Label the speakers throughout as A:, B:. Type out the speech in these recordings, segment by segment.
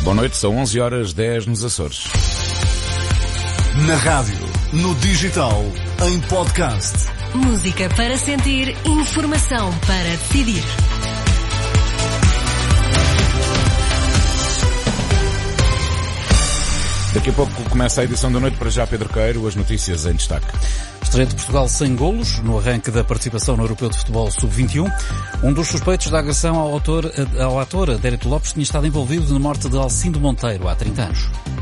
A: Boa noite, são 11h10 nos Açores.
B: Na rádio, no digital, em podcast.
C: Música para sentir, informação para decidir.
A: Daqui a pouco começa a edição da noite. Para já, Pedro Queiro, as notícias em destaque.
D: Estreia de Portugal sem golos no arranque da participação no Europeu de Futebol Sub-21. Um dos suspeitos da agressão ao ator Adérito Lopes tinha estado envolvido na morte de Alcindo Monteiro há 30 anos.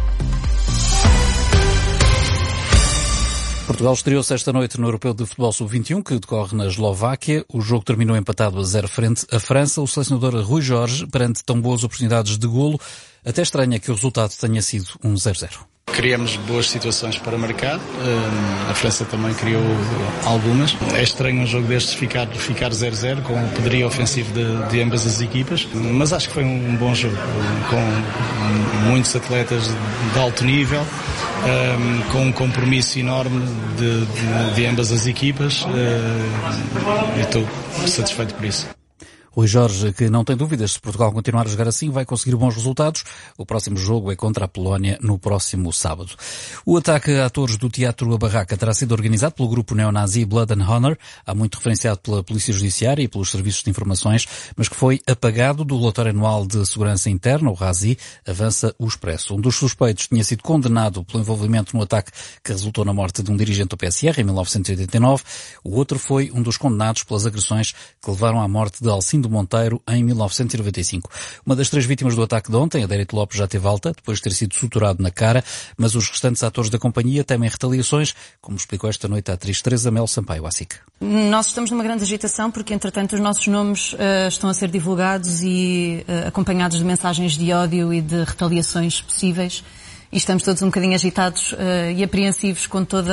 D: Portugal estreou-se esta noite no Europeu de Futebol Sub-21, que decorre na Eslováquia. O jogo terminou empatado a 0 frente à França. O selecionador Rui Jorge, perante tão boas oportunidades de golo, até estranha que o resultado tenha sido um 0-0.
E: Criamos boas situações para marcar, a França também criou algumas. É estranho um jogo destes ficar 0-0 com o poderio ofensivo de ambas as equipas, mas acho que foi um bom jogo, com muitos atletas de alto nível, com um compromisso enorme de ambas as equipas, e estou satisfeito por isso.
D: Rui Jorge, que não tem dúvidas, se Portugal continuar a jogar assim, vai conseguir bons resultados. O próximo jogo é contra a Polónia no próximo sábado. O ataque a atores do Teatro A Barraca terá sido organizado pelo grupo neonazi Blood and Honor, há muito referenciado pela Polícia Judiciária e pelos Serviços de Informações, mas que foi apagado do relatório anual de segurança interna, o RASI, avança o Expresso. Um dos suspeitos tinha sido condenado pelo envolvimento no ataque que resultou na morte de um dirigente do PSR em 1989. O outro foi um dos condenados pelas agressões que levaram à morte de Alcindo Monteiro em 1995. Uma das 3 vítimas do ataque de ontem, Adérito Lopes, já teve alta, depois de ter sido suturado na cara, mas os restantes atores da companhia temem retaliações, como explicou esta noite a atriz Teresa Mel Sampaio à SIC.
F: Nós estamos numa grande agitação porque, entretanto, os nossos nomes estão a ser divulgados e acompanhados de mensagens de ódio e de retaliações possíveis, e estamos todos um bocadinho agitados e apreensivos com todo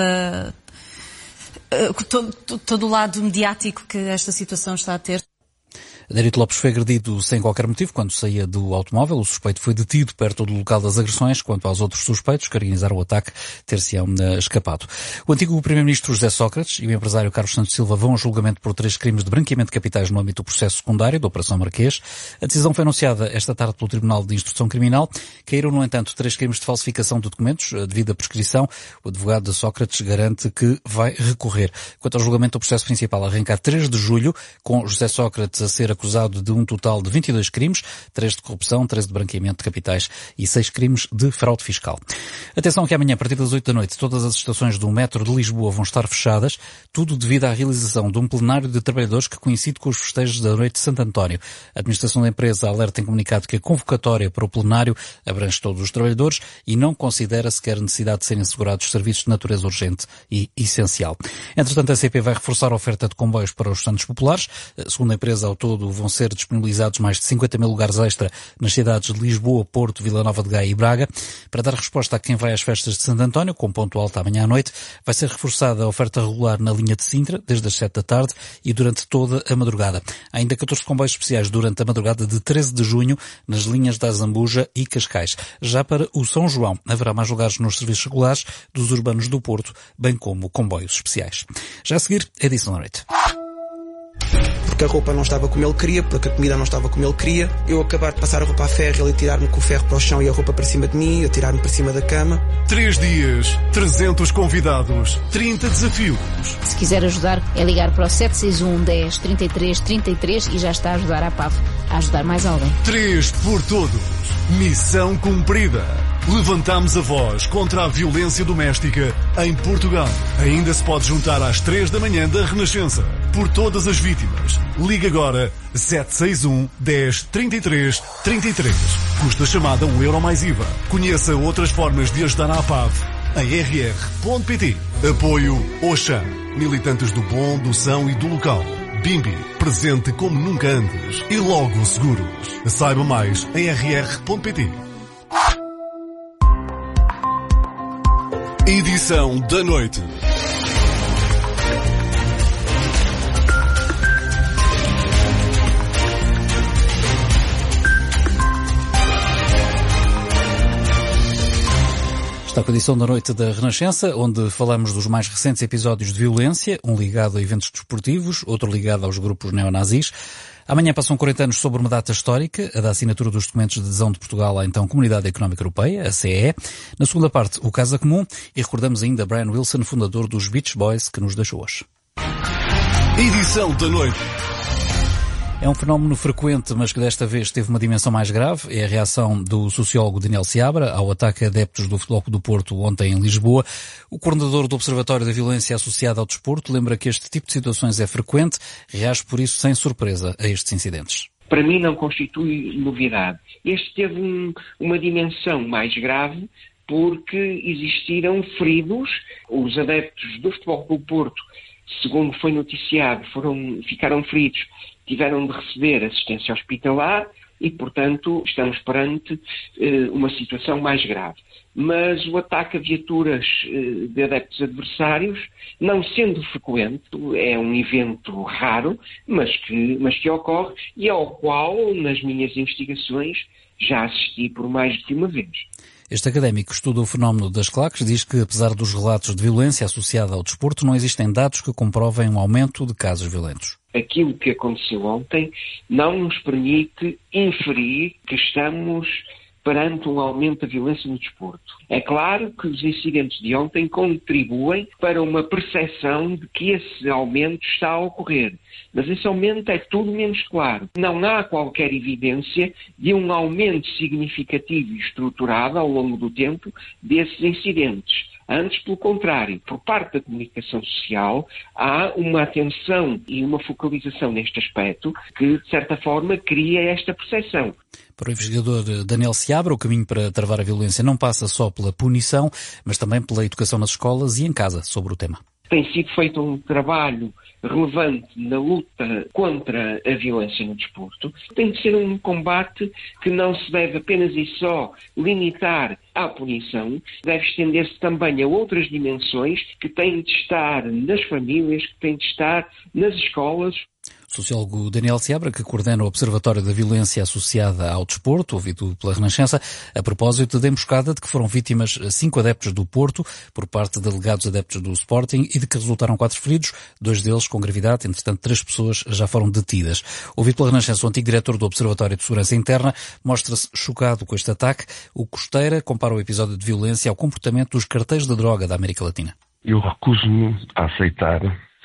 F: o lado mediático que esta situação está a ter.
D: Adérito Lopes foi agredido sem qualquer motivo quando saía do automóvel. O suspeito foi detido perto do local das agressões, quanto aos outros suspeitos que organizaram o ataque ter-se-ão escapado. O antigo primeiro-ministro José Sócrates e o empresário Carlos Santos Silva vão a julgamento por 3 crimes de branqueamento de capitais no âmbito do processo secundário da Operação Marquês. A decisão foi anunciada esta tarde pelo Tribunal de Instrução Criminal. Caíram, no entanto, 3 crimes de falsificação de documentos devido à prescrição. O advogado de Sócrates garante que vai recorrer. Quanto ao julgamento do processo principal, arranca a 3 de julho, com José Sócrates a ser acusado de um total de 22 crimes, 3 de corrupção, 13 de branqueamento de capitais e 6 crimes de fraude fiscal. Atenção que amanhã, a partir das 8 da noite, todas as estações do metro de Lisboa vão estar fechadas, tudo devido à realização de um plenário de trabalhadores que coincide com os festejos da noite de Santo António. A administração da empresa alerta em comunicado que a convocatória para o plenário abrange todos os trabalhadores e não considera sequer a necessidade de serem assegurados serviços de natureza urgente e essencial. Entretanto, a CP vai reforçar a oferta de comboios para os Santos Populares. Segundo a empresa, ao todo vão ser disponibilizados mais de 50 mil lugares extra nas cidades de Lisboa, Porto, Vila Nova de Gaia e Braga. Para dar resposta a quem vai às festas de Santo António, com ponto alto amanhã à noite, vai ser reforçada a oferta regular na linha de Sintra, desde as 7 da tarde e durante toda a madrugada. Há ainda 14 comboios especiais durante a madrugada de 13 de junho nas linhas da Zambuja e Cascais. Já para o São João, haverá mais lugares nos serviços regulares dos urbanos do Porto, bem como comboios especiais. Já a seguir, a edição da noite.
G: Porque a roupa não estava como ele queria, porque a comida não estava como ele queria. Eu acabar de passar a roupa a ferro, ele tirar-me com o ferro para o chão e a roupa para cima de mim, eu tirar-me para cima da cama.
B: 3 dias, 300 convidados, 30 desafios.
H: Se quiser ajudar, é ligar para o 761 10 33 33 e já está a ajudar a PAV a ajudar mais alguém.
B: 3 por todos. Missão cumprida. Levantamos a voz contra a violência doméstica em Portugal. Ainda se pode juntar às 3 da manhã da Renascença. Por todas as vítimas. Ligue agora 761 10 33 33. Custa chamada €1 mais IVA. Conheça outras formas de ajudar a APAV em rr.pt. Apoio Oxam. Militantes do bom, do são e do local. Bimbi, presente como nunca antes. E Logo Seguros. Saiba mais em rr.pt. Edição da noite.
D: Está com a edição da noite da Renascença, onde falamos dos mais recentes episódios de violência, um ligado a eventos desportivos, outro ligado aos grupos neonazis. Amanhã passam 40 anos sobre uma data histórica, a da assinatura dos documentos de adesão de Portugal à então Comunidade Económica Europeia, a CEE. Na segunda parte, o Casa Comum, e recordamos ainda Brian Wilson, fundador dos Beach Boys, que nos deixou hoje.
B: Edição da noite.
D: É um fenómeno frequente, mas que desta vez teve uma dimensão mais grave. É a reação do sociólogo Daniel Seabra ao ataque a adeptos do Futebol Clube do Porto ontem em Lisboa. O coordenador do Observatório da Violência Associada ao Desporto lembra que este tipo de situações é frequente, reage por isso sem surpresa a estes incidentes.
I: Para mim não constitui novidade. Este teve uma dimensão mais grave porque existiram feridos. Os adeptos do Futebol Clube do Porto, segundo foi noticiado, ficaram feridos, tiveram de receber assistência hospitalar e, portanto, estamos perante uma situação mais grave. Mas o ataque a viaturas de adeptos adversários, não sendo frequente, é um evento raro, mas que ocorre e ao qual, nas minhas investigações, já assisti por mais de uma vez.
D: Este académico que estuda o fenómeno das claques diz que, apesar dos relatos de violência associada ao desporto, não existem dados que comprovem um aumento de casos violentos.
I: Aquilo que aconteceu ontem não nos permite inferir que estamos perante um aumento da violência no desporto. É claro que os incidentes de ontem contribuem para uma percepção de que esse aumento está a ocorrer. Mas esse aumento é tudo menos claro. Não há qualquer evidência de um aumento significativo e estruturado ao longo do tempo desses incidentes. Antes, pelo contrário, por parte da comunicação social, há uma atenção e uma focalização neste aspecto que, de certa forma, cria esta percepção.
D: Para o investigador Daniel Seabra, o caminho para travar a violência não passa só pela punição, mas também pela educação nas escolas e em casa sobre o tema.
I: Tem sido feito um trabalho relevante na luta contra a violência no desporto. Tem de ser um combate que não se deve apenas e só limitar à punição, deve estender-se também a outras dimensões que têm de estar nas famílias, que têm de estar nas escolas.
D: O sociólogo Daniel Seabra, que coordena o Observatório da Violência Associada ao Desporto, ouvido pela Renascença, a propósito da emboscada de que foram vítimas 5 adeptos do Porto, por parte de alegados adeptos do Sporting, e de que resultaram 4 feridos, 2 deles com gravidade, entretanto 3 pessoas já foram detidas. Ouvido pela Renascença, o antigo diretor do Observatório de Segurança Interna mostra-se chocado com este ataque. O Costeira compara o episódio de violência ao comportamento dos cartéis de droga da América Latina.
J: Eu recuso-me a aceitar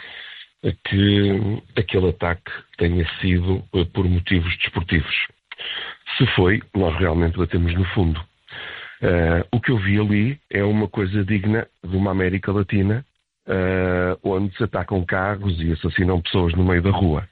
J: que aquele ataque tenha sido por motivos desportivos. Se foi, nós realmente batemos no fundo. O que eu vi ali é uma coisa digna de uma América Latina, onde se atacam carros e assassinam pessoas no meio da rua.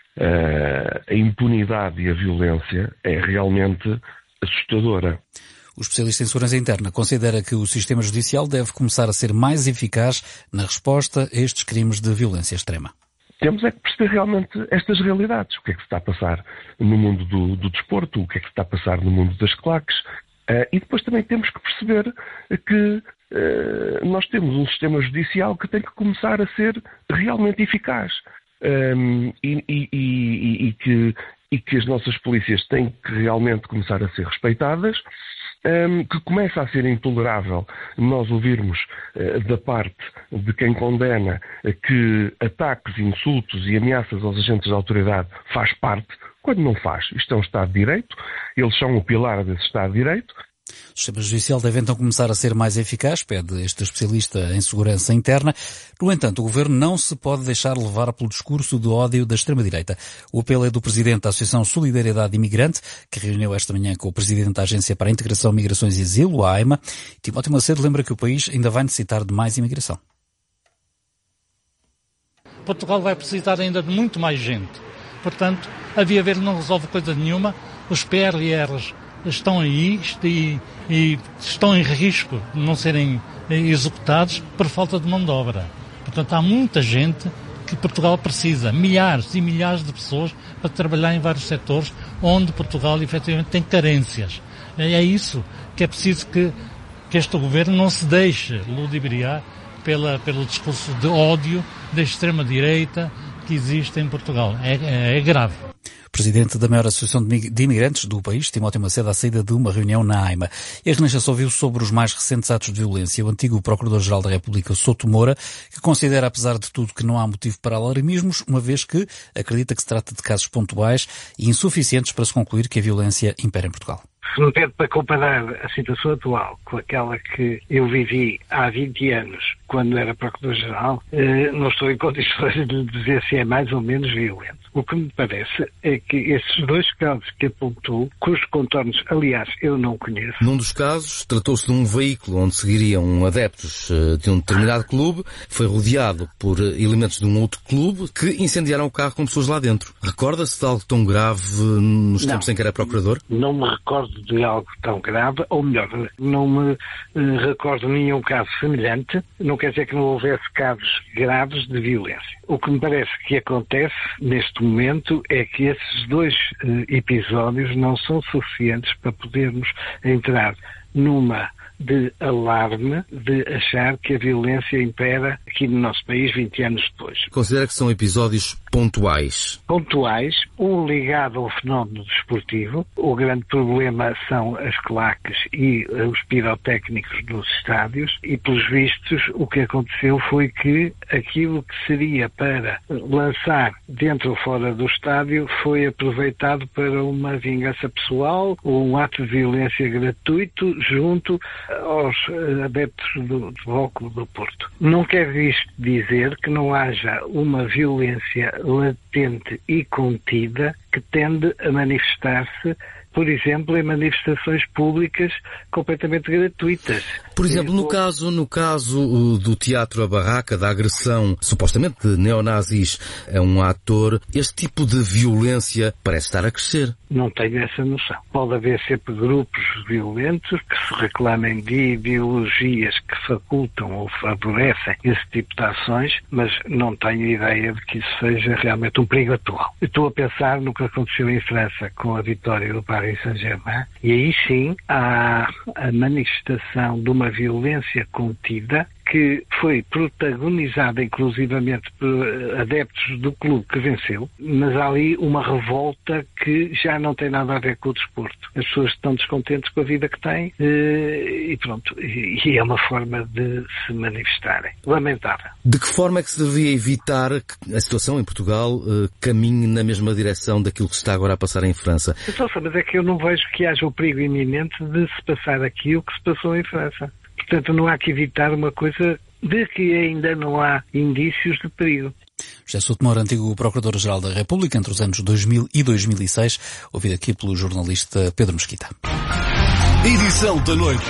J: A impunidade e a violência é realmente assustadora.
D: O especialista em segurança interna considera que o sistema judicial deve começar a ser mais eficaz na resposta a estes crimes de violência extrema.
J: Temos é que perceber realmente estas realidades. O que é que se está a passar no mundo do desporto, o que é que se está a passar no mundo das claques. E depois também temos que perceber que nós temos um sistema judicial que tem que começar a ser realmente eficaz. E que as nossas polícias têm que realmente começar a ser respeitadas. Que começa a ser intolerável nós ouvirmos da parte de quem condena que ataques, insultos e ameaças aos agentes da autoridade faz parte, quando não faz. Isto é um Estado de Direito, eles são o pilar desse Estado de Direito.
D: O sistema judicial deve então começar a ser mais eficaz, pede este especialista em segurança interna. No entanto, o Governo não se pode deixar levar pelo discurso de ódio da extrema-direita. O apelo é do Presidente da Associação Solidariedade Imigrante, que reuniu esta manhã com o Presidente da Agência para a Integração, Migrações e Asilo, a AIMA. Timóteo Macedo lembra que o país ainda vai necessitar de mais imigração.
K: Portugal vai precisar ainda de muito mais gente. Portanto, a Via Verde não resolve coisa nenhuma. Os PRRs estão aí e estão em risco de não serem executados por falta de mão de obra. Portanto, há muita gente que Portugal precisa, milhares e milhares de pessoas para trabalhar em vários setores onde Portugal efetivamente tem carências. É isso que é preciso que este governo não se deixe ludibriar pelo discurso de ódio da extrema-direita que existe em Portugal. É grave.
D: O presidente da maior associação de imigrantes do país, Timóteo Macedo, à saída de uma reunião na AIMA. E a Renascença ouviu sobre os mais recentes atos de violência. O antigo Procurador-Geral da República, Souto Moura, que considera, apesar de tudo, que não há motivo para alarmismos, uma vez que acredita que se trata de casos pontuais e insuficientes para se concluir que a violência impera em Portugal.
L: Se me pede para comparar a situação atual com aquela que eu vivi há 20 anos, quando era Procurador-Geral, não estou em condições de lhe dizer se é mais ou menos violento. O que me parece é que esses dois casos que apontou, cujos contornos, aliás, eu não conheço.
M: Num dos casos, tratou-se de um veículo onde seguiriam adeptos de um determinado clube, foi rodeado por elementos de um outro clube que incendiaram o carro com pessoas lá dentro. Recorda-se de algo tão grave nos tempos em que era Procurador?
L: Não me recordo de algo tão grave, ou melhor, não me recordo de nenhum caso semelhante. Não quer dizer que não houvesse casos graves de violência. O que me parece que acontece neste momento é que esses dois episódios não são suficientes para podermos entrar numa de alarme, de achar que a violência impera aqui no nosso país 20 anos depois.
M: Considera que são episódios pontuais?
L: Pontuais, um ligado ao fenómeno desportivo. O grande problema são as claques e os pirotécnicos nos estádios e, pelos vistos, o que aconteceu foi que aquilo que seria para lançar dentro ou fora do estádio foi aproveitado para uma vingança pessoal ou um ato de violência gratuito junto aos adeptos do Futebol Clube do Porto. Não quer isto dizer que não haja uma violência latente e contida que tende a manifestar-se, por exemplo, em manifestações públicas completamente gratuitas.
M: Por exemplo, no caso do Teatro A Barraca, da agressão supostamente de neonazis a um ator, este tipo de violência parece estar a crescer.
L: Não tenho essa noção. Pode haver sempre grupos violentos que se reclamem de ideologias que facultam ou favorecem esse tipo de ações, mas não tenho ideia de que isso seja realmente um perigo atual. Eu estou a pensar no que aconteceu em França com a vitória do Paris Saint-Germain, e aí sim há a manifestação de uma violência contida que foi protagonizada inclusivamente por adeptos do clube que venceu, mas há ali uma revolta que já não tem nada a ver com o desporto. As pessoas estão descontentes com a vida que têm e pronto, e é uma forma de se manifestarem. Lamentável.
M: De que forma é que se devia evitar que a situação em Portugal caminhe na mesma direção daquilo que se está agora a passar em França?
L: Mas é que eu não vejo que haja o perigo iminente de se passar aqui o que se passou em França. Portanto, não há que evitar uma coisa de que ainda não há indícios de perigo.
D: José Souto Moura, antigo Procurador-Geral da República, entre os anos 2000 e 2006, ouvido aqui pelo jornalista Pedro Mesquita.
B: Edição da noite.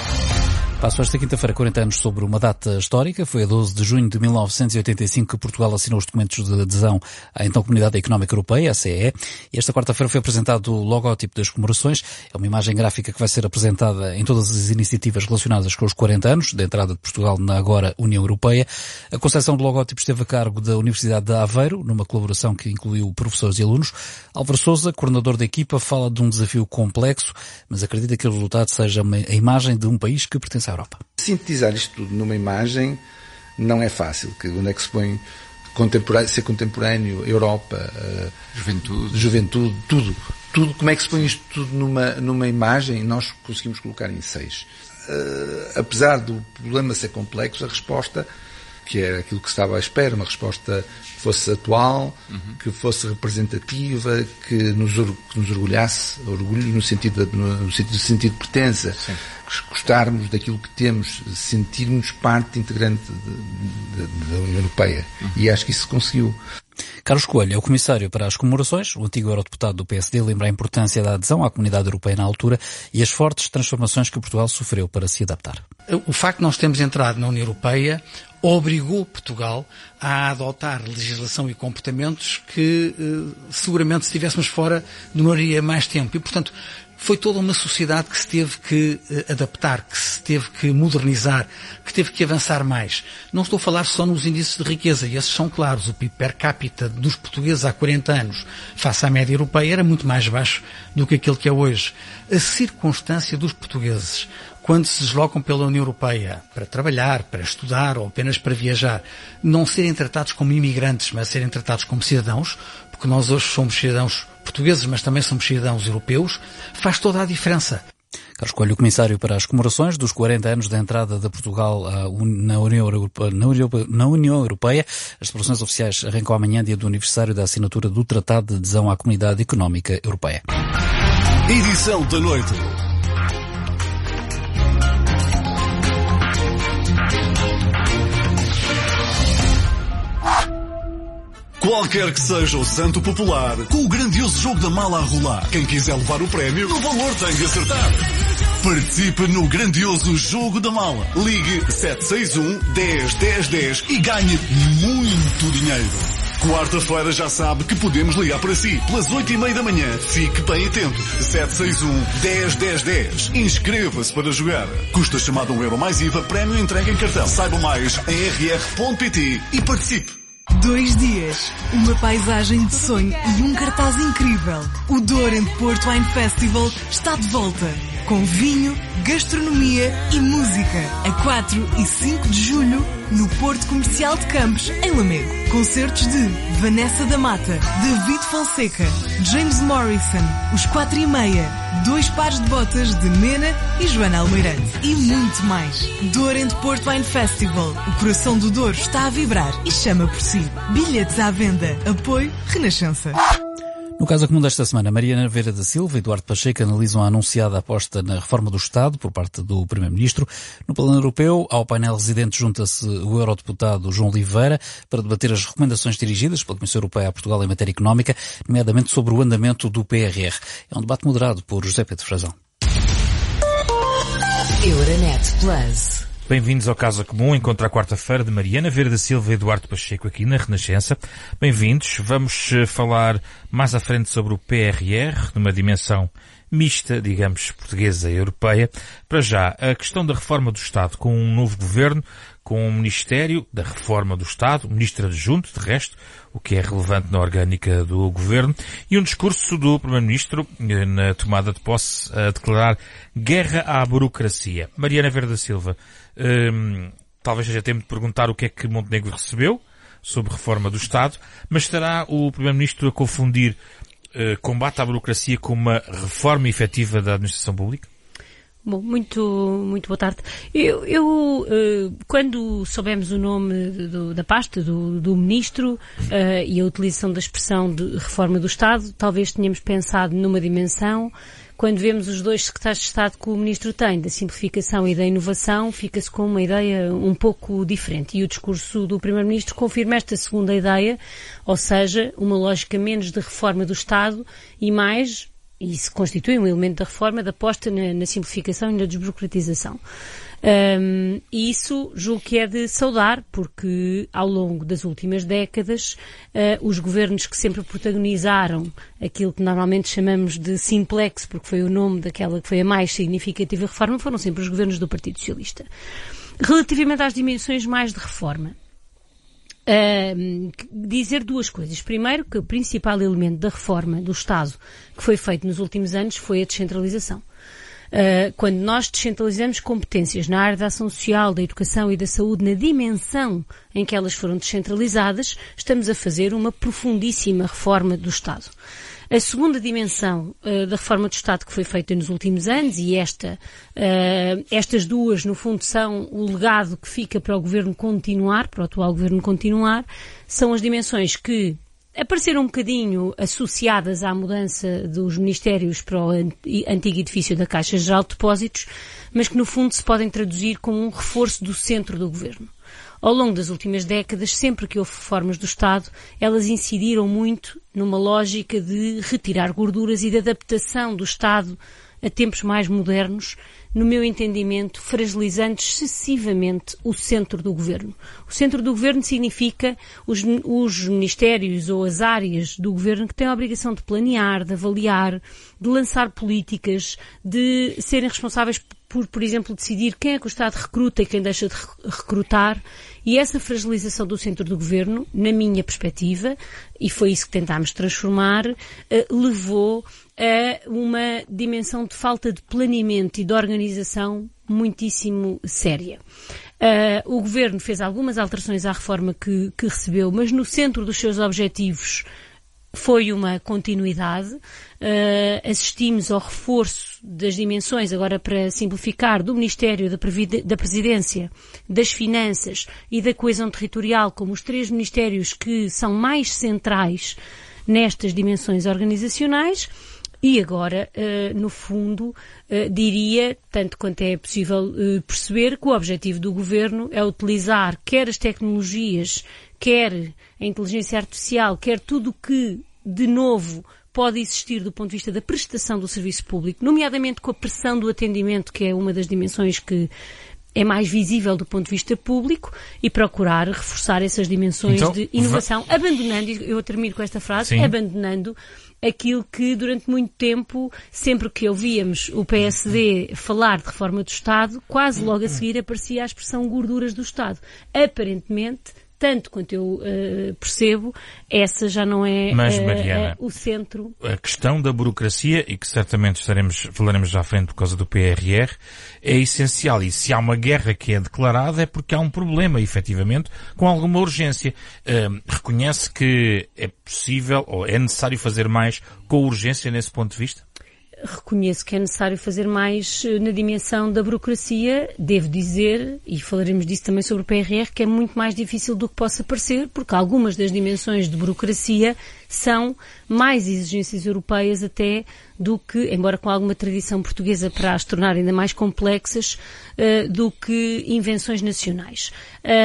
D: Passou esta quinta-feira 40 anos sobre uma data histórica. Foi a 12 de junho de 1985 que Portugal assinou os documentos de adesão à então Comunidade Económica Europeia, a CEE. E esta quarta-feira foi apresentado o logótipo das comemorações. É uma imagem gráfica que vai ser apresentada em todas as iniciativas relacionadas com os 40 anos da entrada de Portugal na agora União Europeia. A concepção do logótipo esteve a cargo da Universidade de Aveiro, numa colaboração que incluiu professores e alunos. Álvaro Sousa, coordenador da equipa, fala de um desafio complexo, mas acredita que o resultado seja a imagem de um país que pertence à Europa.
N: Sintetizar isto tudo numa imagem não é fácil. Onde é que se põe ser contemporâneo, Europa, juventude, tudo. Como é que se põe isto tudo numa imagem? Nós conseguimos colocar em 6. Apesar do problema ser complexo, a resposta, que era aquilo que se estava à espera, uma resposta que fosse atual, que fosse representativa, que nos orgulhasse, orgulho no sentido de pertença. Sim. Gostarmos daquilo que temos, sentirmos parte integrante da União Europeia. E acho que isso se conseguiu.
D: Carlos Coelho é o comissário para as comemorações. O antigo eurodeputado do PSD lembra a importância da adesão à Comunidade Europeia na altura e as fortes transformações que Portugal sofreu para se adaptar.
O: O facto de nós termos entrado na União Europeia obrigou Portugal a adotar legislação e comportamentos que seguramente se estivéssemos fora demoraria mais tempo. E, portanto, foi toda uma sociedade que se teve que adaptar, que se teve que modernizar, que teve que avançar mais. Não estou a falar só nos índices de riqueza, e esses são claros. O PIB per capita dos portugueses há 40 anos, face à média europeia, era muito mais baixo do que aquele que é hoje. A circunstância dos portugueses, quando se deslocam pela União Europeia para trabalhar, para estudar ou apenas para viajar, não serem tratados como imigrantes, mas serem tratados como cidadãos, porque nós hoje somos cidadãos portugueses, mas também somos cidadãos europeus, faz toda a diferença.
D: Carlos Coelho, o comissário para as comemorações dos 40 anos da entrada de Portugal na União Europeia. As celebrações oficiais arrancam amanhã, dia do aniversário da assinatura do Tratado de Adesão à Comunidade Económica Europeia.
B: Edição da noite. Qualquer que seja o santo popular, com o grandioso jogo da mala a rolar, quem quiser levar o prémio, no valor tem que acertar. Participe no grandioso jogo da mala. Ligue 761-10-10-10 e ganhe muito dinheiro. Quarta-feira já sabe que podemos ligar para si, pelas 8h30 da manhã. Fique bem atento. 761-10-10-10. Inscreva-se para jogar. Custa chamada €1 mais IVA, prémio entrega em cartão. Saiba mais em rr.pt e participe.
P: 2 dias, uma paisagem de sonho e um cartaz incrível. O Douro and Porto Wine Festival está de volta, com vinho, gastronomia e música. A 4 e 5 de julho, no Porto Comercial de Campos, em Lamego. Concertos de Vanessa da Mata, David Fonseca, James Morrison, Os 4:30, 2 pares de botas de Mena e Joana Almeirante. E muito mais. Douro and Porto Wine Festival. O coração do Douro está a vibrar e chama por si. Bilhetes à venda. Apoio Renascença.
D: No caso comum desta semana, Mariana Vieira da Silva e Eduardo Pacheco analisam a anunciada aposta na reforma do Estado por parte do Primeiro-Ministro. No plano europeu, ao painel residente junta-se o eurodeputado João Oliveira para debater as recomendações dirigidas pela Comissão Europeia a Portugal em matéria económica, nomeadamente sobre o andamento do PRR. É um debate moderado por José Pedro Frazão.
C: Euronet Plus.
Q: Bem-vindos ao Casa Comum, encontro à quarta-feira de Mariana Vieira da Silva e Eduardo Pacheco aqui na Renascença. Bem-vindos. Vamos falar mais à frente sobre o PRR, numa dimensão mista, digamos, portuguesa e europeia. Para já, a questão da reforma do Estado, com um novo governo, com um Ministério da Reforma do Estado, um ministro adjunto, de resto, o que é relevante na orgânica do governo, e um discurso do Primeiro-Ministro na tomada de posse a declarar guerra à burocracia. Mariana Vieira da Silva, talvez seja tempo de perguntar o que é que Montenegro recebeu sobre reforma do Estado, mas estará o Primeiro-Ministro a confundir combate à burocracia com uma reforma efetiva da administração pública?
R: Bom, muito boa tarde. Eu quando soubemos o nome da pasta do Ministro e a utilização da expressão de reforma do Estado, talvez tenhamos pensado numa dimensão. Quando vemos os dois secretários de Estado que o Ministro tem, da simplificação e da inovação, fica-se com uma ideia um pouco diferente. E o discurso do Primeiro-Ministro confirma esta segunda ideia, ou seja, uma lógica menos de reforma do Estado e mais, e isso constitui um elemento da reforma, da aposta na simplificação e na desburocratização. E isso julgo que é de saudar, porque ao longo das últimas décadas os governos que sempre protagonizaram aquilo que normalmente chamamos de simplex, porque foi o nome daquela que foi a mais significativa reforma, foram sempre os governos do Partido Socialista. Relativamente às dimensões mais de reforma, dizer duas coisas. Primeiro, que o principal elemento da reforma do Estado que foi feito nos últimos anos foi a descentralização. Quando nós descentralizamos competências na área da ação social, da educação e da saúde, na dimensão em que elas foram descentralizadas, estamos a fazer uma profundíssima reforma do Estado. A segunda dimensão da reforma do Estado que foi feita nos últimos anos, e estas duas, no fundo, são o legado que fica para o Governo continuar, para o atual Governo continuar, são as dimensões que apareceram um bocadinho associadas à mudança dos ministérios para o antigo edifício da Caixa Geral de Depósitos, mas que no fundo se podem traduzir como um reforço do centro do Governo. Ao longo das últimas décadas, sempre que houve reformas do Estado, elas incidiram muito numa lógica de retirar gorduras e de adaptação do Estado a tempos mais modernos, no meu entendimento, fragilizando excessivamente o centro do Governo. O centro do Governo significa os ministérios ou as áreas do Governo que têm a obrigação de planear, de avaliar, de lançar políticas, de serem responsáveis por exemplo, decidir quem é que o Estado recruta e quem deixa de recrutar. E essa fragilização do centro do Governo, na minha perspectiva, e foi isso que tentámos transformar, levou a uma dimensão de falta de planeamento e de organização muitíssimo séria. O Governo fez algumas alterações à reforma que recebeu, mas no centro dos seus objetivos foi uma continuidade. Assistimos ao reforço das dimensões, agora para simplificar, do Ministério da Presidência, das Finanças e da Coesão Territorial, como os 3 ministérios que são mais centrais nestas dimensões organizacionais. E agora, no fundo, diria, tanto quanto é possível perceber, que o objetivo do Governo é utilizar quer as tecnologias, quer a inteligência artificial, quer tudo o que, de novo, pode existir do ponto de vista da prestação do serviço público, nomeadamente com a pressão do atendimento, que é uma das dimensões que é mais visível do ponto de vista público, e procurar reforçar essas dimensões de inovação, abandonando, e eu termino com esta frase, abandonando aquilo que durante muito tempo, sempre que ouvíamos o PSD falar de reforma do Estado, quase logo a seguir aparecia a expressão gorduras do Estado. Aparentemente, tanto quanto eu percebo, essa já não é
Q: Mariana,
R: o centro.
Q: A questão da burocracia, e que certamente falaremos já à frente por causa do PRR, é essencial. E se há uma guerra que é declarada é porque há um problema, efetivamente, com alguma urgência. Reconhece que é possível ou é necessário fazer mais com urgência nesse ponto de vista?
R: Reconheço que é necessário fazer mais na dimensão da burocracia. Devo dizer, e falaremos disso também sobre o PRR, que é muito mais difícil do que possa parecer, porque algumas das dimensões de burocracia são mais exigências europeias até do que, embora com alguma tradição portuguesa para as tornar ainda mais complexas, do que invenções nacionais.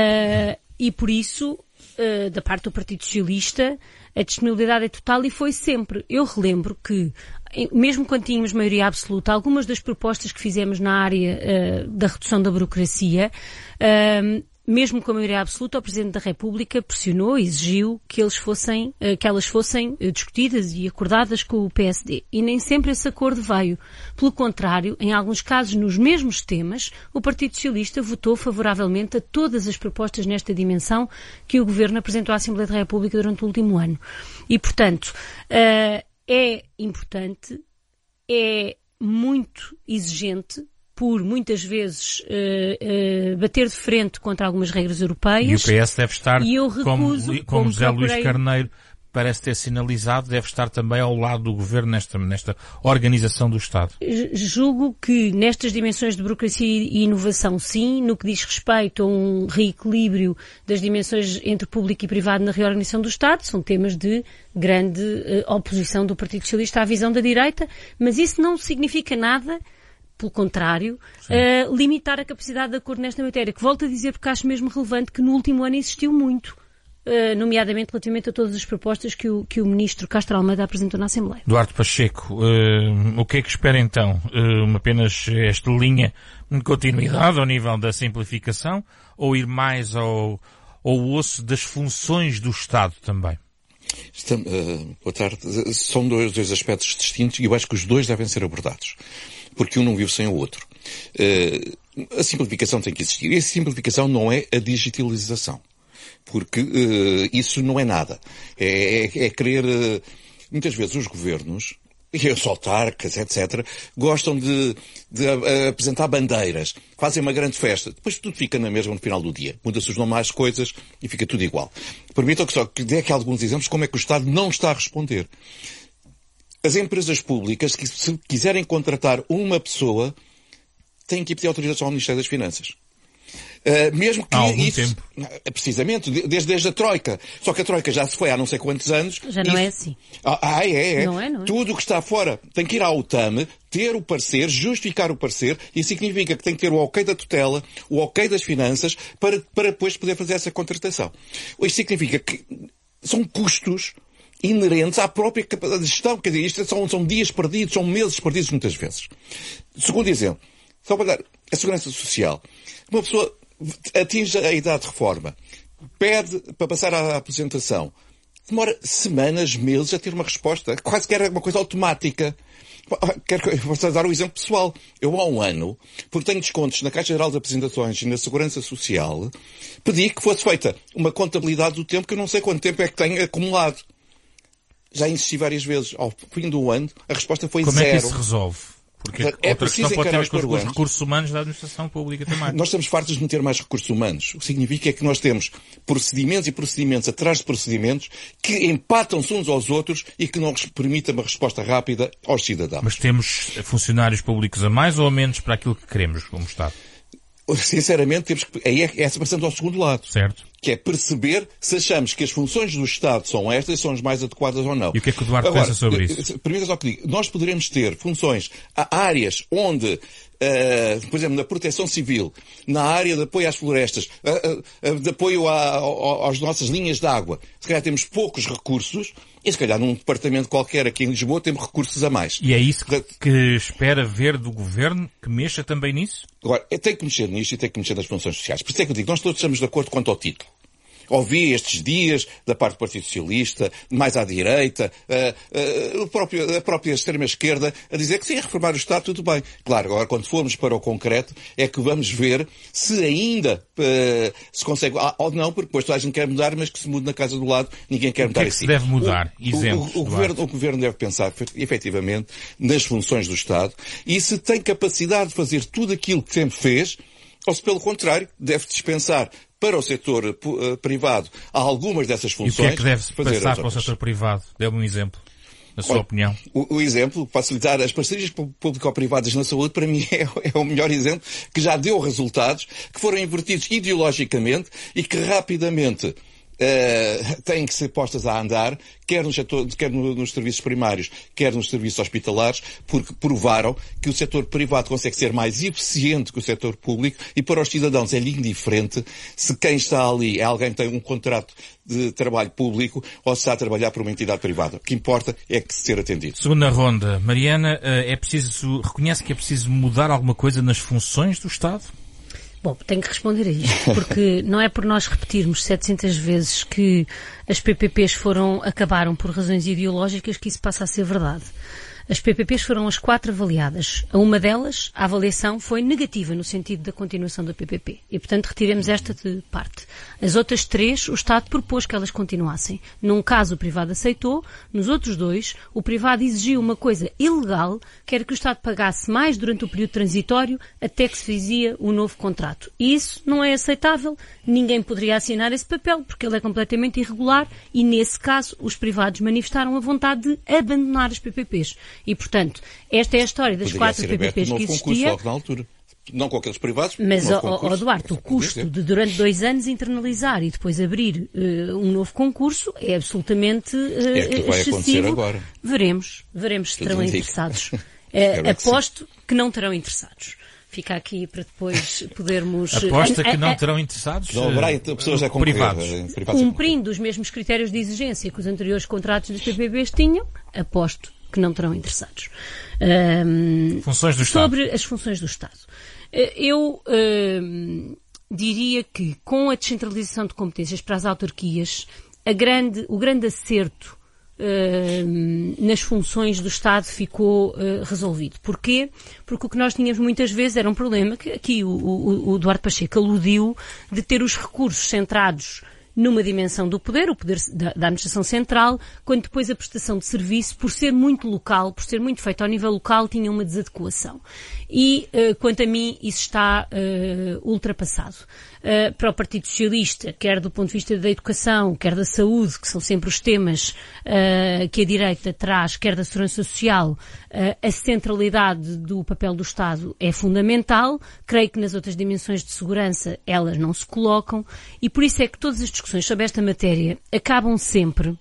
R: E por isso, da parte do Partido Socialista, a disponibilidade é total e foi sempre. Eu relembro que, mesmo quando tínhamos maioria absoluta, algumas das propostas que fizemos na área da redução da burocracia, mesmo com a maioria absoluta, o Presidente da República pressionou, exigiu que elas fossem discutidas e acordadas com o PSD. E nem sempre esse acordo veio. Pelo contrário, em alguns casos, nos mesmos temas, o Partido Socialista votou favoravelmente a todas as propostas nesta dimensão que o Governo apresentou à Assembleia da República durante o último ano. E, portanto, é importante, é muito exigente, por muitas vezes bater de frente contra algumas regras europeias.
Q: E o PS deve estar,
R: e eu recuso,
Q: como José Luís Carneiro parece ter sinalizado, deve estar também ao lado do Governo nesta organização do Estado.
R: Julgo que nestas dimensões de burocracia e inovação, sim, no que diz respeito a um reequilíbrio das dimensões entre público e privado na reorganização do Estado, são temas de grande oposição do Partido Socialista à visão da direita, mas isso não significa nada. Pelo contrário, limitar a capacidade de acordo nesta matéria, que volto a dizer porque acho mesmo relevante que no último ano existiu muito, nomeadamente relativamente a todas as propostas que o Ministro Castro Almeida apresentou na Assembleia.
Q: Duarte Pacheco, o que é que espera então? Apenas esta linha de continuidade ao nível da simplificação ou ir mais ao osso das funções do Estado também?
S: Boa tarde. São dois aspectos distintos e eu acho que os dois devem ser abordados. Porque um não vive sem o outro. A simplificação tem que existir. E a simplificação não é a digitalização. Porque isso não é nada. É querer... muitas vezes os governos, e os autarcas, etc., gostam de apresentar bandeiras. Fazem uma grande festa. Depois tudo fica na mesma no final do dia. Muda-se os nomes às coisas e fica tudo igual. Permitam que só que dê aqui alguns exemplos de como é que o Estado não está a responder. As empresas públicas, que se quiserem contratar uma pessoa, têm que pedir autorização ao Ministério das Finanças. Mesmo que
Q: há algum
S: isso...
Q: tempo.
S: Precisamente, desde a Troika. Só que a Troika já se foi há não sei quantos anos.
R: Já não é assim.
S: É.
R: Não é.
S: Tudo o que está fora tem que ir à UTAM, ter o parecer, justificar o parecer, e isso significa que tem que ter o ok da tutela, o ok das finanças, para depois poder fazer essa contratação. Isto significa que são custos inerentes à própria capacidade de gestão. Quer dizer, isto são dias perdidos, são meses perdidos muitas vezes. Segundo exemplo, só para dar a segurança social. Uma pessoa atinge a idade de reforma, pede para passar à aposentação. Demora semanas, meses a ter uma resposta. Quase que era uma coisa automática. Vou dar um exemplo pessoal. Eu há um ano, porque tenho descontos na Caixa Geral de Apresentações e na Segurança Social, pedi que fosse feita uma contabilidade do tempo, que eu não sei quanto tempo é que tenho acumulado. Já insisti várias vezes. Ao fim do ano, a resposta foi
Q: Como
S: zero.
Q: Como é que isso se resolve? Porque outra questão pode ter a ver com os recursos humanos da administração pública também.
S: Nós estamos fartos de não ter mais recursos humanos. O que significa é que nós temos procedimentos e procedimentos atrás de procedimentos que empatam-se uns aos outros e que não permitem uma resposta rápida aos cidadãos.
Q: Mas temos funcionários públicos a mais ou a menos para aquilo que queremos como Estado?
S: Sinceramente, temos que... Essa passamos ao segundo lado.
Q: Certo.
S: Que é perceber se achamos que as funções do Estado são estas e são as mais adequadas ou não.
Q: E o que é que o Duarte pensa sobre isso?
S: Permita só que diga. Nós poderemos ter funções, áreas onde, por exemplo, na proteção civil, na área de apoio às florestas, de apoio às nossas linhas de água, se calhar temos poucos recursos e se calhar num departamento qualquer aqui em Lisboa temos recursos a mais.
Q: E é isso que espera ver do Governo, que mexa também nisso?
S: Agora, tem que mexer nisto e tem que mexer nas funções sociais. Por isso é que eu digo, nós todos estamos de acordo quanto ao título. Ouvi estes dias, da parte do Partido Socialista, mais à direita, a própria extrema-esquerda, a dizer que sim, reformar o Estado, tudo bem. Claro, agora quando formos para o concreto, é que vamos ver se ainda se consegue, ou não, porque depois toda a gente quer mudar, mas que se mude na casa do lado, ninguém quer mudar assim.
Q: O que é que se deve mudar? Exemplos,
S: o Governo deve pensar, efetivamente, nas funções do Estado, e se tem capacidade de fazer tudo aquilo que sempre fez, ou se, pelo contrário, deve dispensar para o setor privado há algumas dessas funções.
Q: E o que é que deve passar para o setor privado? Dê-me um exemplo, na sua opinião.
S: O exemplo, facilitar as parcerias público-privadas na saúde, para mim é o melhor exemplo, que já deu resultados, que foram invertidos ideologicamente e que rapidamente têm que ser postas a andar, quer nos serviços primários, quer nos serviços hospitalares, porque provaram que o setor privado consegue ser mais eficiente que o setor público e para os cidadãos é-lhe indiferente se quem está ali é alguém que tem um contrato de trabalho público ou se está a trabalhar por uma entidade privada. O que importa é que ser atendido.
Q: Segunda ronda. Mariana, reconhece que é preciso mudar alguma coisa nas funções do Estado?
R: Bom, tenho que responder a isto, porque não é por nós repetirmos 700 vezes que as PPPs acabaram por razões ideológicas que isso passa a ser verdade. As PPPs foram as 4 avaliadas. A uma delas, a avaliação foi negativa no sentido da continuação da PPP. E, portanto, retiremos esta de parte. As outras 3, o Estado propôs que elas continuassem. Num caso, o privado aceitou. Nos outros 2, o privado exigiu uma coisa ilegal, que era que o Estado pagasse mais durante o período transitório até que se fazia o novo contrato. E isso não é aceitável. Ninguém poderia assinar esse papel, porque ele é completamente irregular e, nesse caso, os privados manifestaram a vontade de abandonar as PPPs. E, portanto, esta é a história das 4 PPPs que existia.
S: Logo na altura. Não com aqueles privados.
R: Mas, Duarte, o custo de durante 2 anos internalizar e depois abrir um novo concurso é absolutamente
S: que vai
R: excessivo.
S: Acontecer agora.
R: Veremos se terão interessados. Aposto que não terão interessados. Fica aqui para depois podermos...
Q: Aposta que não terão interessados?
S: Não haverá pessoas a concorrer.
R: Privados. Cumprindo os mesmos critérios de exigência que os anteriores contratos dos PPPs tinham, aposto que não terão interessados.
Q: Funções do Estado.
R: Sobre as funções do Estado. Eu diria que com a descentralização de competências para as autarquias, o grande acerto nas funções do Estado ficou resolvido. Porquê? Porque o que nós tínhamos muitas vezes era um problema que aqui o Duarte Pacheco aludiu de ter os recursos centrados numa dimensão do poder, o poder da administração central, quando depois a prestação de serviço, por ser muito local, por ser muito feito ao nível local, tinha uma desadequação. E, quanto a mim, isso está ultrapassado. Para o Partido Socialista, quer do ponto de vista da educação, quer da saúde, que são sempre os temas que a direita traz, quer da segurança social, a centralidade do papel do Estado é fundamental. Creio que nas outras dimensões de segurança elas não se colocam e por isso é que todas as discussões sobre esta matéria acabam sempre